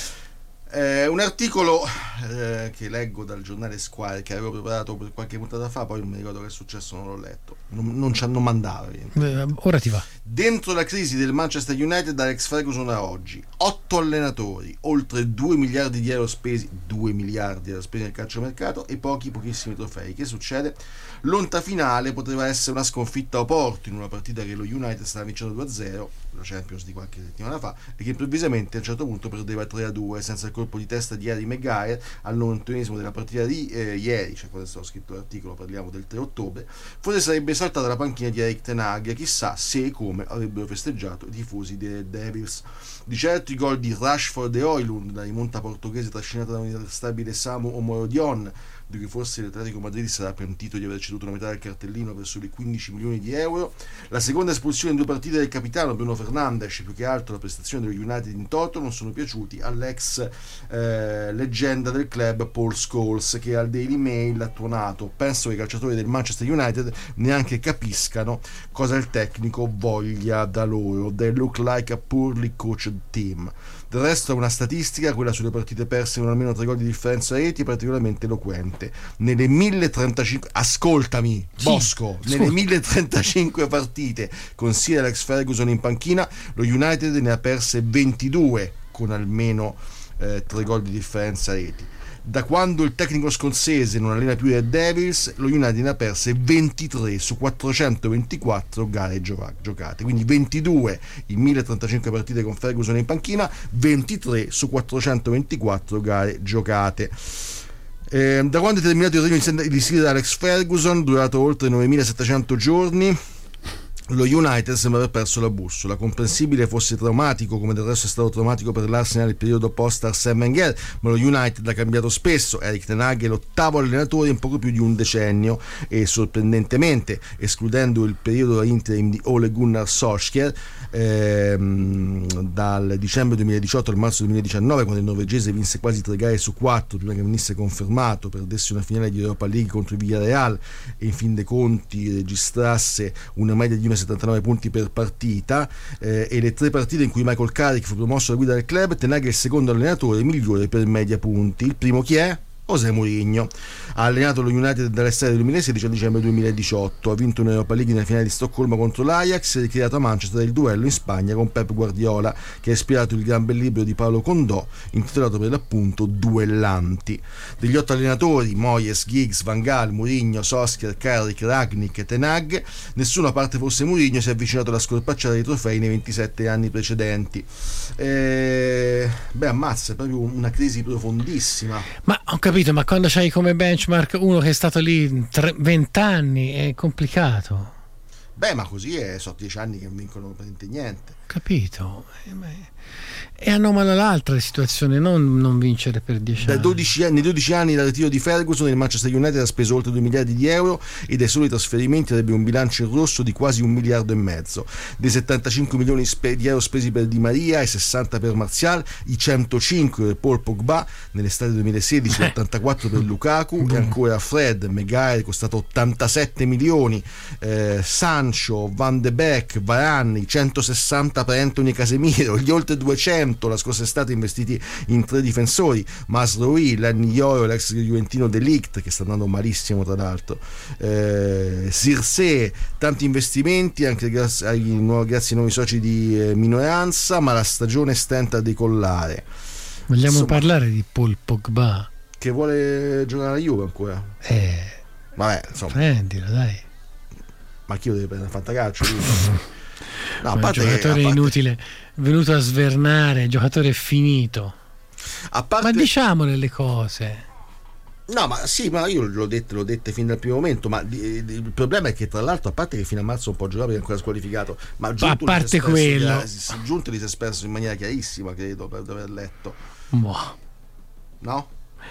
Un articolo che leggo dal giornale Squire, che avevo preparato per qualche puntata fa, poi non mi ricordo che è successo, non l'ho letto. Non mandava. Ora ti va. Dentro la crisi del Manchester United da Alex Ferguson a oggi, 8 allenatori, oltre 2 miliardi di euro spesi, 2 miliardi di euro spesi nel calciomercato e pochissimi trofei. Che succede? L'onta finale poteva essere una sconfitta a Oporto in una partita che lo United stava vincendo 2-0, la Champions di qualche settimana fa, e che improvvisamente a un certo punto perdeva 3-2 senza il colpo di testa di Harry Maguire al 91esimo della partita di ieri, cioè quando è stato scritto l'articolo, parliamo del 3 ottobre. Forse sarebbe saltata la panchina di Erik ten Hag, chissà se e come avrebbero festeggiato i tifosi dei Red Devils. Di certo i gol di Rashford e Højlund, la rimonta portoghese trascinata da un instabile Samu Omorodion, di cui forse l'Atletico Madrid sarà pentito di aver ceduto una metà del cartellino per soli 15 milioni di euro, la seconda espulsione in 2 partite del capitano Bruno Fernandes, più che altro la prestazione dello United in toto, non sono piaciuti all'ex leggenda del club Paul Scholes, che al Daily Mail ha tuonato: penso che i calciatori del Manchester United neanche capiscano cosa il tecnico voglia da loro, they look like a poorly coached team. Del resto è una statistica, quella sulle partite perse con almeno 3 gol di differenza a reti, particolarmente eloquente. Nelle 1035, ascoltami Bosco, nelle 1035 partite con Sir Alex Ferguson in panchina, lo United ne ha perse 22 con almeno 3 gol di differenza a reti. Da quando il tecnico scozzese non allena più i Red Devils, lo United ne ha perse 23 su 424 gare giocate, quindi 22 in 1035 partite con Ferguson in panchina, 23 su 424 gare giocate. Da quando è terminato il regno di Sir Alex Ferguson, durato oltre 9700 giorni, lo United sembra aver perso la bussola. Comprensibile fosse traumatico, come del resto è stato traumatico per l'Arsenal il periodo post Arsène Wenger, ma lo United ha cambiato spesso. Erik ten Hag è l'8º allenatore in poco più di un decennio e sorprendentemente, escludendo il periodo interim di Ole Gunnar Solskjaer dal dicembre 2018 al marzo 2019, quando il norvegese vinse quasi 3 gare su 4 prima che venisse confermato, perdesse una finale di Europa League contro il Villarreal e in fin dei conti registrasse una media di 1,79 punti per partita, e le 3 partite in cui Michael Carrick fu promosso alla guida del club, ten Hag è il secondo allenatore migliore per media punti. Il primo chi è? José Mourinho. Ha allenato lo United dall'estate del 2016 al dicembre 2018, ha vinto un'Europa League nella finale di Stoccolma contro l'Ajax e ha ricreato a Manchester il duello in Spagna con Pep Guardiola, che ha ispirato il gran bel libro di Paolo Condò intitolato per l'appunto Duellanti. Degli 8 allenatori, Moyes, Giggs, Van Gaal, Mourinho, Solskjaer, Carrick, Rangnick e ten Hag, nessuno, a parte forse Mourinho, si è avvicinato alla scorpacciata dei trofei nei 27 anni precedenti. Ammazza, è proprio una crisi profondissima. Ma ho capito, ma quando c'hai come benchmark uno che è stato lì 20 anni è complicato. Ma così sono 10 anni che non vincono praticamente niente. Capito? È anomala l'altra situazione, non vincere per 10 anni. Nei 12 anni dal ritiro di Ferguson, il Manchester United ha speso oltre 2 miliardi di euro e dai soli trasferimenti avrebbe un bilancio in rosso di quasi 1,5 miliardi. Dei 75 milioni di euro spesi per Di Maria e 60 per Martial, i 105 per Paul Pogba nell'estate 2016, 84 per Lukaku, e ancora Fred, Maguire costato 87 milioni, Sancho, Van de Beek, Varane, 160 per Anthony Casemiro, gli oltre 200 la scorsa estate investiti in 3 difensori, Masraoui, l'Aniglioro, l'ex juventino De Ligt, che sta andando malissimo tra l'altro, Circe, tanti investimenti anche grazie ai nuovi soci di minoranza, ma la stagione stenta a decollare. Vogliamo parlare di Paul Pogba, che vuole giocare alla Juve ancora? Vabbè, insomma, prendilo, dai. Ma chi lo deve prendere? Fantacalcio? No, un giocatore inutile, venuto a svernare, giocatore finito. Ma diciamole le cose. No, ma sì, ma io l'ho dette fin dal primo momento, ma il problema è che tra l'altro, a parte che fino a marzo non può giocare perché è ancora squalificato, ma a parte quello, Giuntoli si è espresso in maniera chiarissima, credo, per aver letto. No?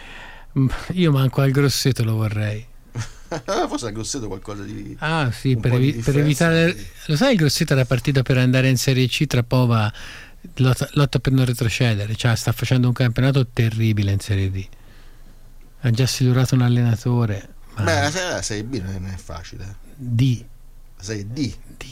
Io manco al Grosseto lo vorrei. Forse al Grosseto qualcosa di... sì, per evitare... Lo sai, il Grosseto era partito per andare in Serie C tra Pova lotta per non retrocedere, cioè sta facendo un campionato terribile in Serie D, ha già silurato un allenatore. Beh, la Serie B non è facile. La Serie D.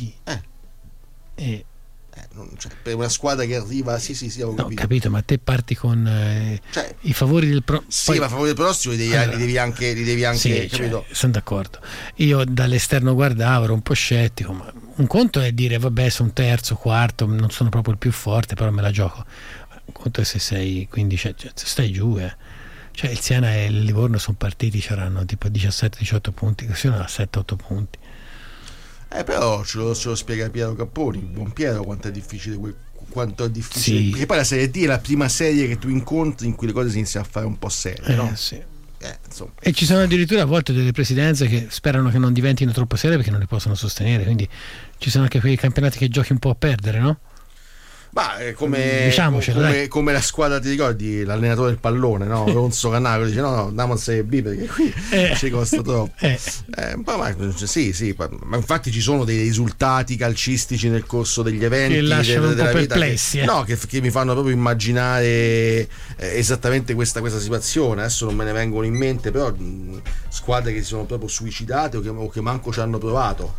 Cioè, per una squadra che arriva, sì, ho capito, ma te parti con i favori del sì, ma a favore del prossimo li devi anche sì, capito? Sono d'accordo. Io dall'esterno guardavo, ero un po' scettico, ma un conto è dire vabbè, sono terzo, quarto, non sono proprio il più forte, però me la gioco. Un conto è se sei 15, stai giù, cioè il Siena e il Livorno sono partiti, c'erano tipo 17-18 punti, così a 7-8 punti. Però ce lo spiega Piero Capponi, buon Piero, quanto è difficile sì. Perché poi la Serie D è la prima serie che tu incontri in cui le cose si iniziano a fare un po' serie, no? Sì. E ci sono addirittura a volte delle presidenze che sperano che non diventino troppo serie perché non le possono sostenere, quindi ci sono anche quei campionati che giochi un po' a perdere, no? Ma come la squadra, ti ricordi l'allenatore del pallone, no? Ronzo Cannavaro dice no, andiamo in Serie B perché qui ci costa troppo. Sì, ma infatti ci sono dei risultati calcistici nel corso degli eventi che lasciano un po' perplessi, che mi fanno proprio immaginare esattamente questa situazione. Adesso non me ne vengono in mente, però squadre che si sono proprio suicidate o che manco ci hanno provato,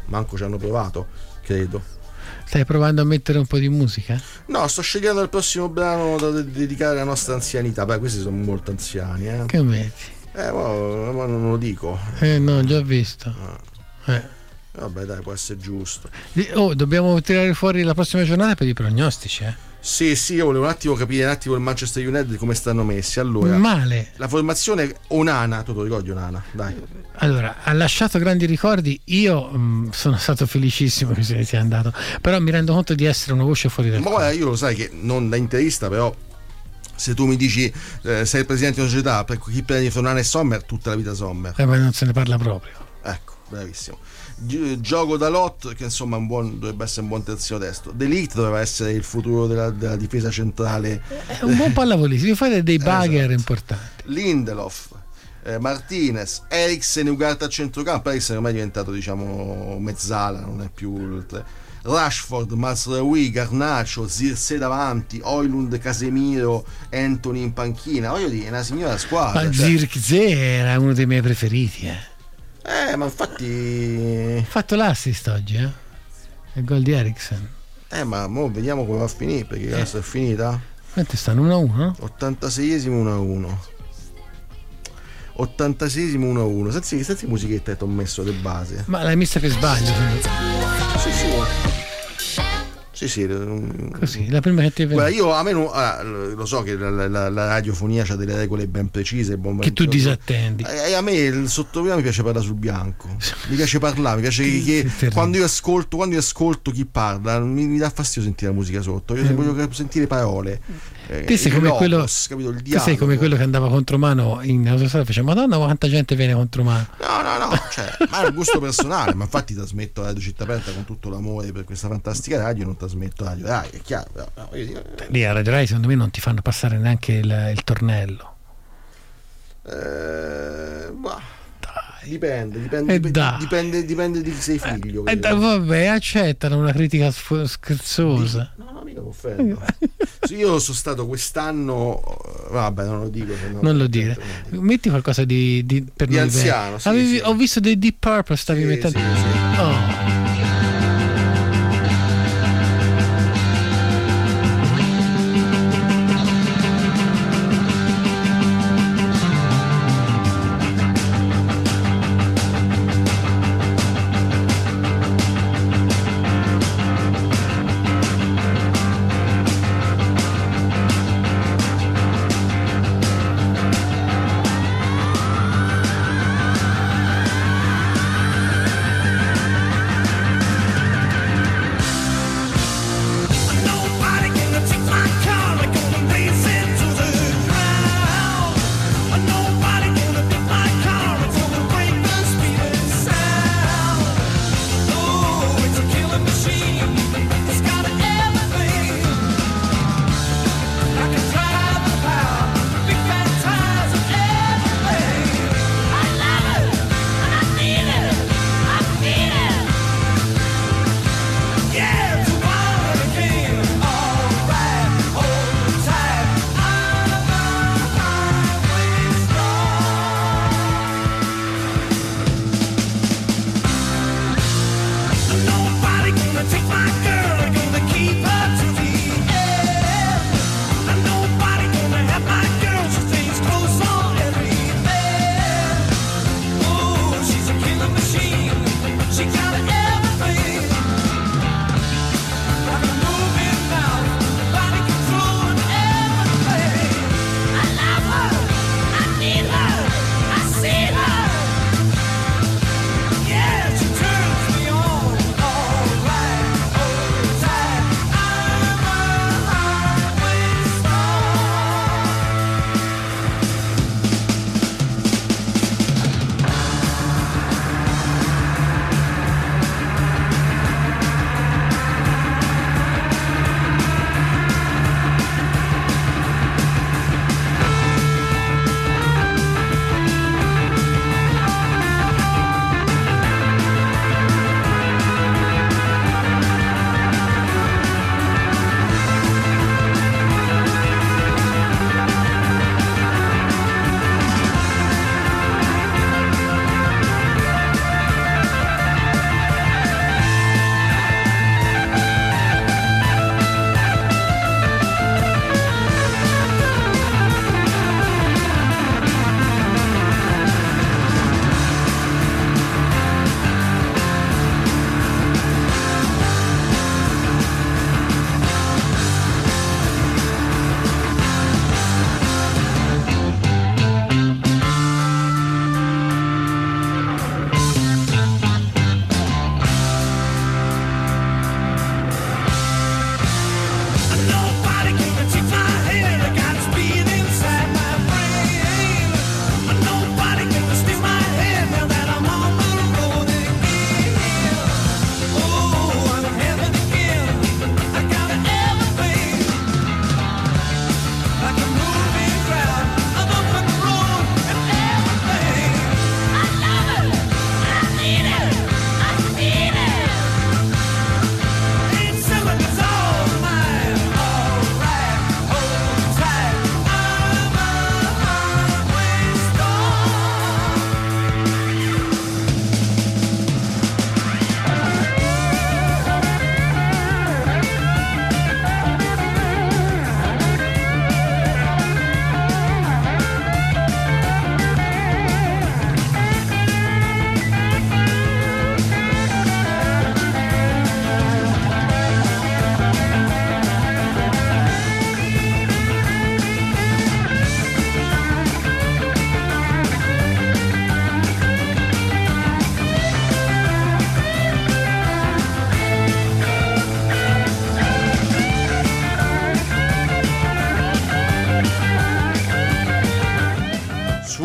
credo. Stai provando a mettere un po' di musica? No, sto scegliendo il prossimo brano da dedicare alla nostra anzianità. Beh, questi sono molto anziani, Che metti? Ma non lo dico. No, già visto. Vabbè, dai, può essere giusto. Dobbiamo tirare fuori la prossima giornata per i prognostici, Sì, io volevo un attimo capire il Manchester United come stanno messi. Allora, male. La formazione Onana, tu lo ricordi Onana? Dai. Allora, ha lasciato grandi ricordi. Io sono stato felicissimo che se ne sia andato, però mi rendo conto di essere una voce fuori dal Ma guarda, io lo sai che non da interista, però se tu mi dici sei il presidente di una società, per chi prendi Onana e Sommer, tutta la vita Sommer. Ma non se ne parla proprio. Ecco, bravissimo. Gioco da Lot, che insomma dovrebbe essere un buon terzino destro. De Ligt doveva essere il futuro della difesa centrale. È un buon pallavolista, devi fare dei bugger importanti. Lindelof, Martinez, Eriksen e Ugarte a centrocampo. Eriksen ormai è diventato mezzala, non è più il 3. Rashford, Mazraoui, Garnacho, Zirkzee davanti, Højlund, Casemiro, Anthony in panchina. Voglio dire, è una signora squadra. Ma Zirkzee era uno dei miei preferiti, ma infatti ha fatto l'assist oggi, il gol di Eriksen. Ma mo vediamo come va a finire, perché adesso è finita. Quanti stanno? 1-1? 86esimo 1-1. 86esimo 1-1. Senza musichetta ti ho messo le base. Ma l'hai messa per sbaglio? Sì. Così, la prima che ti vede. Guarda, lo so che la radiofonia ha delle regole ben precise, che tu disattendi. A me il sottoprima mi piace parlare sul bianco. Mi piace parlare, mi piace che quando io ascolto chi parla, mi dà fastidio sentire la musica sotto. Io voglio sentire parole. Te sei come quello, tu sei come quello che andava contro mano in autostrada e faceva Madonna quanta gente viene contro mano. No, ma è un gusto personale. Ma infatti trasmetto Radio Città Aperta con tutto l'amore per questa fantastica radio, non trasmetto Radio Rai, è chiaro. Lì a Radio Rai secondo me non ti fanno passare neanche il tornello. Dipende di chi sei figlio. Vabbè, accettano una critica scherzosa. No, mica mi offendo. Io sono stato quest'anno, vabbè, non lo dico. Non lo dire. Metti qualcosa di per di anziano. Sì. Ho visto dei Deep Purple, stavi mettendo. Sì. Oh.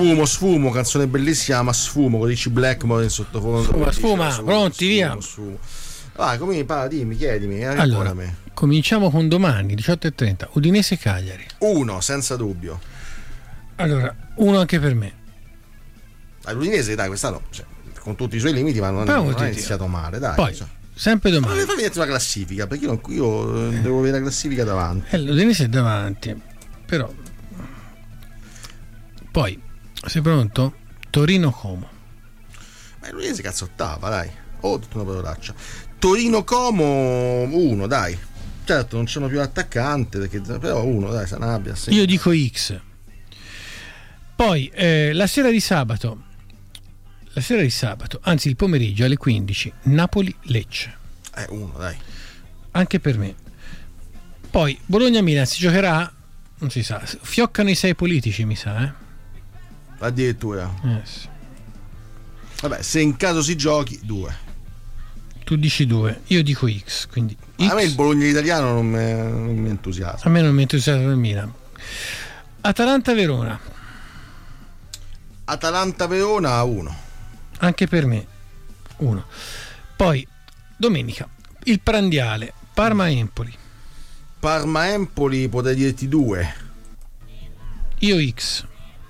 Sfumo, canzone bellissima, ma Sfumo con Richie Blackmore in sottofondo. Sfuma, pronti, via. Vai, dimmi, chiedimi. Allora, cominciamo con domani, 18:30, Udinese Cagliari. 1, senza dubbio. Allora, 1 anche per me. L'Udinese, dai, quest'anno, cioè, con tutti i suoi limiti, ma non è iniziato male, dai. Poi, sempre domani. Fammi vedere una classifica, perché io devo avere la classifica davanti. L'Udinese è davanti, però. Poi, sei pronto? Torino-Como. L'Udinese cazzo ottava, dai. Tutta una parolaccia. Torino-Como 1, dai. Certo, non c'hanno più l'attaccante, però 1, dai, Sanabria. Io dico X. Poi, la sera di sabato, anzi il pomeriggio alle 15, Napoli-Lecce. 1, dai. Anche per me. Poi, Bologna-Milan si giocherà, non si sa, fioccano i 6 politici, mi sa, Addirittura. Sì. Vabbè, se in caso si giochi, 2. Tu dici 2, io dico X, quindi X. A me il Bologna italiano non mi entusiasma. A me non mi entusiasma il Milan. Atalanta-Verona. Atalanta-Verona 1. Anche per me 1. Poi domenica il Prandiale, Parma-Empoli. Parma-Empoli potrei dirti 2. Io X.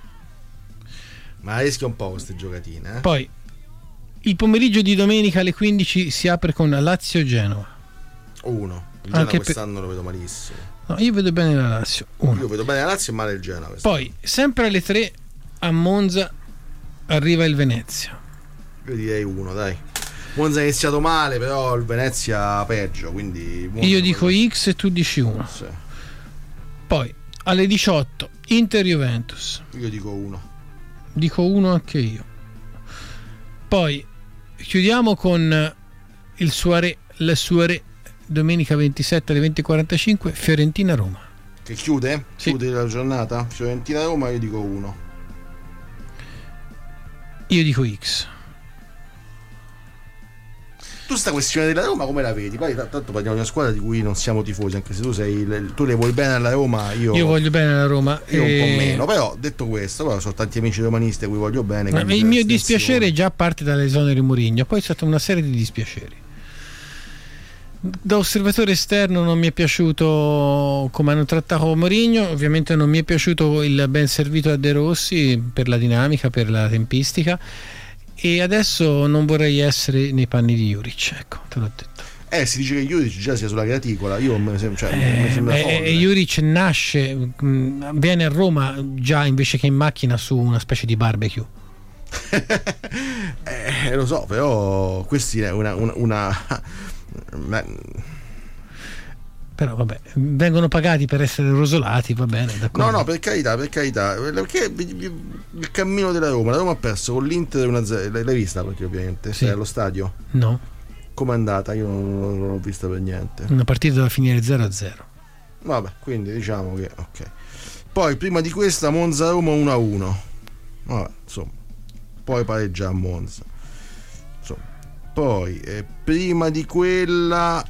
Ma rischia un po' queste giocatine. Poi il pomeriggio di domenica alle 15 si apre con Lazio-Genova. 1. Il Genoa quest'anno lo vedo malissimo. No, io vedo bene la Lazio. 1. Io vedo bene la Lazio e male il Genoa. Poi sempre alle 3 a Monza arriva il Venezia. Io direi 1, dai. Monza ha iniziato male, però il Venezia peggio, quindi io dico X e tu dici 1. Sì. Poi alle 18 Inter-Juventus. Io dico 1. Dico 1 anche io. Poi chiudiamo con il soirée domenica 27 alle 20:45 Fiorentina-Roma. Che chiude? Sì. Chiude la giornata? Fiorentina-Roma, io dico 1. Io dico X. Tu sta questione della Roma come la vedi? Poi tanto parliamo di una squadra di cui non siamo tifosi, anche se tu le vuoi bene alla Roma, io voglio bene alla Roma. Io un po' meno, però detto questo, però sono tanti amici romanisti a cui voglio bene. Ma il mio dispiacere già parte dall'esonero di Mourinho, poi è stata una serie di dispiaceri. Da osservatore esterno non mi è piaciuto come hanno trattato Mourinho, ovviamente non mi è piaciuto il ben servito a De Rossi per la dinamica, per la tempistica, e adesso non vorrei essere nei panni di Juric, ecco, te l'ho detto. Si dice che Juric già sia sulla graticola, mi sembra folle. Juric nasce, viene a Roma già invece che in macchina su una specie di barbecue. Lo so, però questi è una però vabbè, vengono pagati per essere rosolati, va bene, d'accordo. No, per carità, perché il cammino della Roma, la Roma ha perso con l'Inter 1-0, l'hai vista perché ovviamente sei allo stadio? No. Com'è andata? Io non l'ho vista per niente. Una partita da finire 0-0. Vabbè, quindi diciamo che ok. Poi prima di questa Monza-Roma 1-1. Vabbè, insomma. Poi pareggia a Monza. Poi prima di quella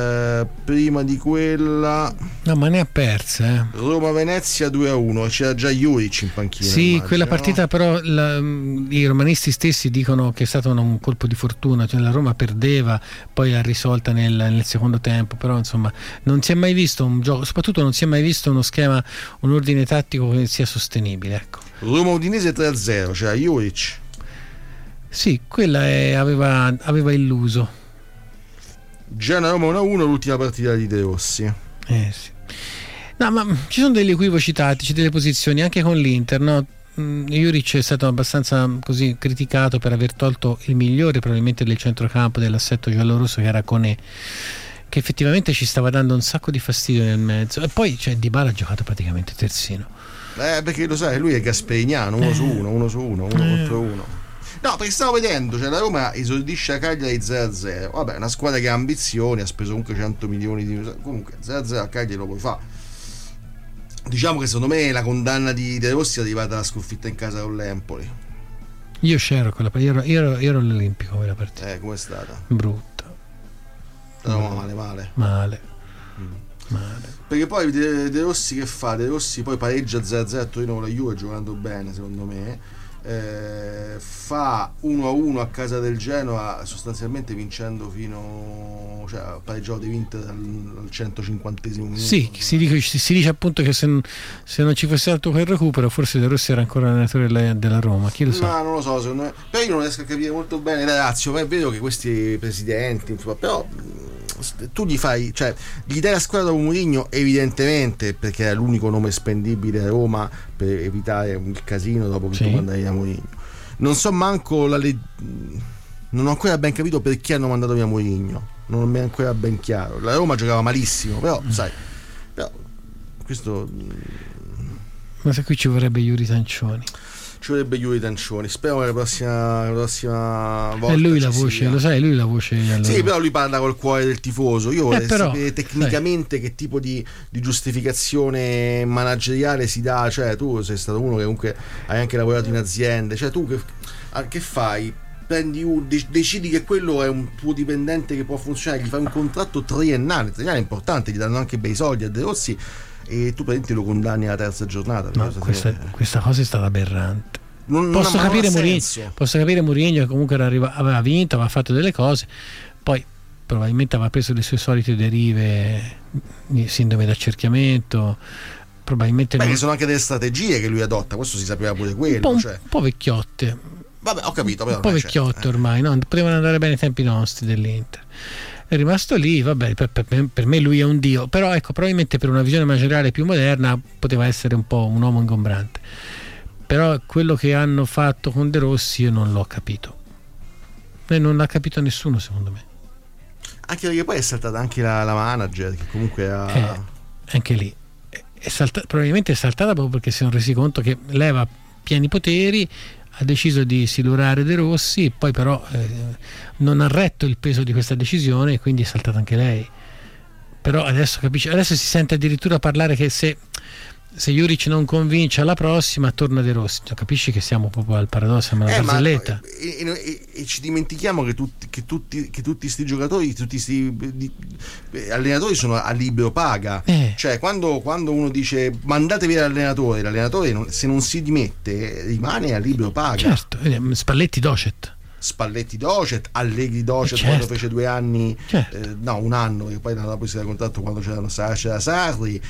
no, ma ne ha perse Roma-Venezia 2-1, c'era già Juric in panchina. Sì, immagino, quella partita, no? Però i romanisti stessi dicono che è stato un colpo di fortuna, cioè la Roma perdeva, poi l'ha risolta nel secondo tempo, però insomma non si è mai visto un gioco, soprattutto non si è mai visto uno schema, un ordine tattico che sia sostenibile, ecco. Roma-Udinese 3-0, c'era Juric. Sì, quella aveva illuso. Genoa-Roma 1-1, l'ultima partita di De Rossi. Sì. No, ma ci sono degli equivoci tattici, delle posizioni, anche con l'Inter, no? Juric è stato abbastanza così criticato per aver tolto il migliore probabilmente del centrocampo dell'assetto giallorosso, che era Koné, che effettivamente ci stava dando un sacco di fastidio nel mezzo. E poi Dybala ha giocato praticamente terzino. Perché lo sai, lui è gasperiniano, 1 contro 1. No, perché stavo vedendo, la Roma esordisce a Cagliari 0-0. Vabbè, una squadra che ha ambizioni, ha speso comunque 100 milioni di... Comunque 0-0 a Cagliari lo puoi fare. Diciamo che secondo me la condanna di De Rossi è arrivata alla sconfitta in casa con l'Empoli. Io c'ero quella partita, ero all'Olimpico quella partita. Com'è stata? Brutta. No, male. Perché poi De Rossi che fa? De Rossi poi pareggia 0-0 a Torino con la Juve giocando bene, secondo me. fa 1-1 a casa del Genoa, sostanzialmente vincendo cioè ha pareggiato di Inter al 150esimo minuto. Sì, si dice appunto che se non ci fosse stato quel recupero forse De Rossi era ancora allenatore della Roma, chi lo sa. Ma non lo so, secondo me. Però io non riesco a capire molto bene la Lazio, ma è vero che questi presidenti, insomma, però tu gli dai la squadra dopo Mourinho, evidentemente perché era l'unico nome spendibile a Roma per evitare il casino dopo che tu mandavi via Mourinho. Non so manco non ho ancora ben capito perché hanno mandato via Mourinho, non mi è ancora ben chiaro. La Roma giocava malissimo, però sai, questo. Ma se qui ci vorrebbe Yuri Tancioni. Spero che la prossima volta. È lui la voce, lo sai, lui la voce. Allora. Sì, però lui parla col cuore del tifoso. Io vorrei sapere tecnicamente che tipo di giustificazione manageriale si dà. Cioè, tu sei stato uno che comunque hai anche lavorato in aziende. Cioè, tu che fai? Decidi che quello è un tuo dipendente che può funzionare, gli fai un contratto triennale è importante, gli danno anche bei soldi a De Rossi e tu praticamente lo condanni alla terza giornata. No, questa cosa è stata aberrante. Posso capire Mourinho che comunque aveva vinto, aveva fatto delle cose, poi probabilmente aveva preso le sue solite derive, sindrome d'accerchiamento, probabilmente che sono anche delle strategie che lui adotta, questo si sapeva pure quello, un po' vecchiotte. Vabbè, ho capito, però un po' vecchiotto ormai, no? Potevano andare bene i tempi nostri dell'Inter. È rimasto lì, vabbè, per me lui è un dio, però ecco, probabilmente per una visione manageriale più moderna poteva essere un po' un uomo ingombrante. Però quello che hanno fatto con De Rossi io non l'ho capito. E non l'ha capito nessuno, secondo me. Anche perché poi è saltata anche la manager, che comunque ha. Anche lì. Probabilmente è saltata proprio perché si sono resi conto che leva pieni poteri, ha deciso di silurare De Rossi, poi però non ha retto il peso di questa decisione e quindi è saltata anche lei. Però adesso capisci, adesso si sente addirittura parlare che se Juric non convince alla prossima torna De Rossi. Capisci che siamo proprio al paradosso, siamo alla barzelletta. E ci dimentichiamo che tutti sti giocatori, tutti sti allenatori sono a libero paga. Cioè quando uno dice mandate via l'allenatore se non si dimette rimane a libero paga. Certo, Spalletti Docet, Allegri Docet, quando fece 2 anni, un anno, che poi l'anno dopo si era contatto quando c'era Sarri,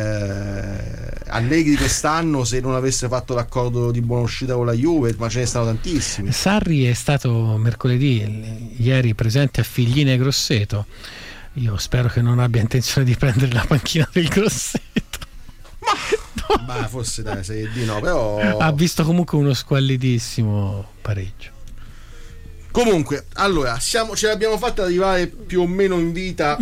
Allegri quest'anno se non avesse fatto l'accordo di buona uscita con la Juve, ma ce ne stanno tantissimi. Sarri è stato ieri presente a Figline e Grosseto. Io spero che non abbia intenzione di prendere la panchina del Grosseto. Ma forse dai, se di no, però ha visto comunque uno squallidissimo pareggio. Comunque, allora, ce l'abbiamo fatta arrivare più o meno in vita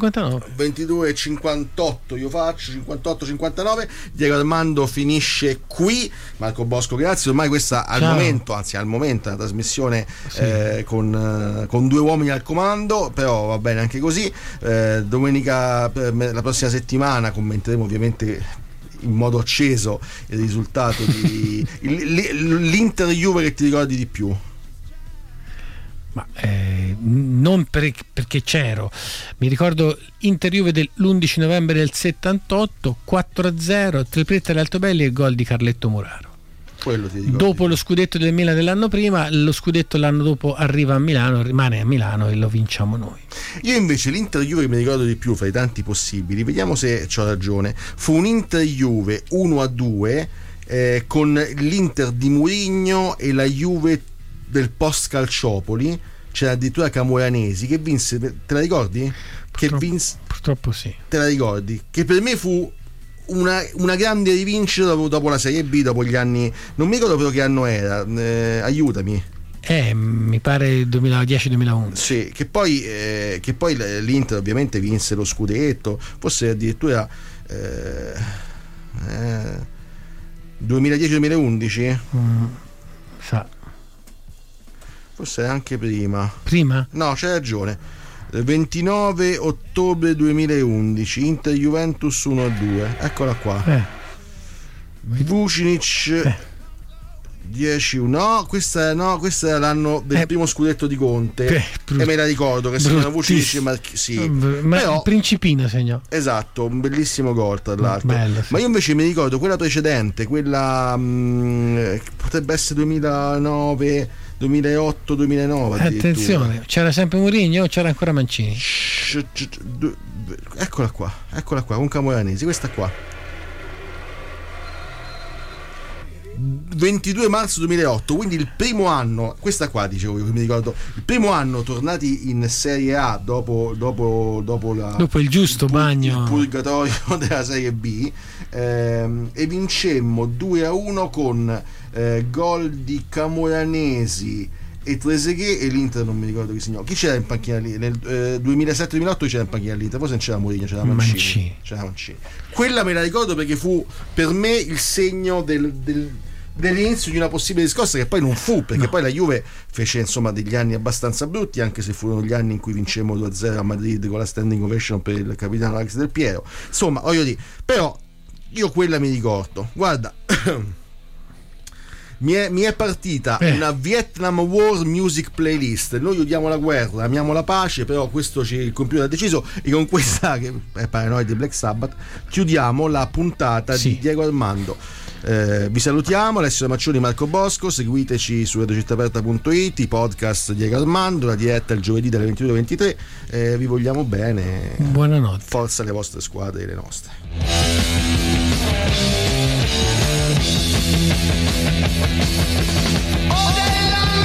22:59 io faccio 58-59. Diego Armando finisce qui. Marco Bosco, grazie. Ormai questa al momento è una trasmissione con 2 uomini al comando, però va bene anche così. Domenica, la prossima settimana commenteremo ovviamente in modo acceso il risultato di l'Inter Juve. Che ti ricordi di più? Ma non perché c'ero, mi ricordo Inter Juve dell'11 novembre del 78, 4-0, tripletta di Altobelli e gol di Carletto Muraro. Quello ti ricordi. Dopo lo scudetto del Milan dell'anno prima, lo scudetto l'anno dopo arriva a Milano, rimane a Milano e lo vinciamo noi. Io invece l'Inter Juve che mi ricordo di più fra i tanti possibili, vediamo se ho ragione, fu un Inter Juve 1-2 con l'Inter di Mourinho e la Juve del post Calciopoli. C'era addirittura Camoranesi che vinse, te la ricordi? Purtroppo sì. Te la ricordi? Che per me fu una grande rivincita dopo la Serie B, dopo gli anni, non mi ricordo però che anno era, aiutami. Mi pare 2010-2011. Sì, che poi l'Inter ovviamente vinse lo scudetto, forse addirittura 2010-2011? Sa. Forse anche prima. Prima? No, c'hai ragione. 29 ottobre 2011, Inter Juventus 1-2. Eccola qua. Vucinic 10-1. Questa è l'anno del primo scudetto di Conte, e me la ricordo che segnano Vucinic, ma però il Principino segnò. esatto, un bellissimo gol tra l'altro. Bello, sì. Ma io invece mi ricordo quella precedente, quella potrebbe essere 2009, 2008, 2009 addirittura. Attenzione, c'era sempre Mourinho o c'era ancora Mancini? Eccola qua con Camoranesi, questa qua. 22 marzo 2008, quindi il primo anno, questa qua dicevo io, che mi ricordo, il primo anno tornati in Serie A dopo il giusto bagno, il purgatorio della Serie B, e vincemmo 2-1 con gol di Camoranesi e Trezeguet, e l'Inter non mi ricordo chi segnò. Chi c'era in panchina lì? Nel 2007-2008 c'era in panchina l'Inter, poi se non c'era Mourinho, c'era Mancini. Quella me la ricordo perché fu per me il segno dell'inizio di una possibile riscossa, che poi non fu, perché poi la Juve fece insomma degli anni abbastanza brutti, anche se furono gli anni in cui vincemmo 2-0 a Madrid con la standing ovation per il capitano Alex Del Piero. Insomma, voglio dire, però io quella mi ricordo, guarda. Mi è partita una Vietnam War Music Playlist. Noi odiamo la guerra, amiamo la pace, però questo il computer ha deciso, e con questa, che è Paranoid di Black Sabbath, chiudiamo la puntata di Diego Armando. Vi salutiamo, Alessio Maccioni, Marco Bosco, seguiteci su radiocittaaperta.it, i podcast di Diego Armando, la diretta il giovedì dalle 22:23. Vi vogliamo bene, buonanotte, forza le vostre squadre e le nostre. All day long.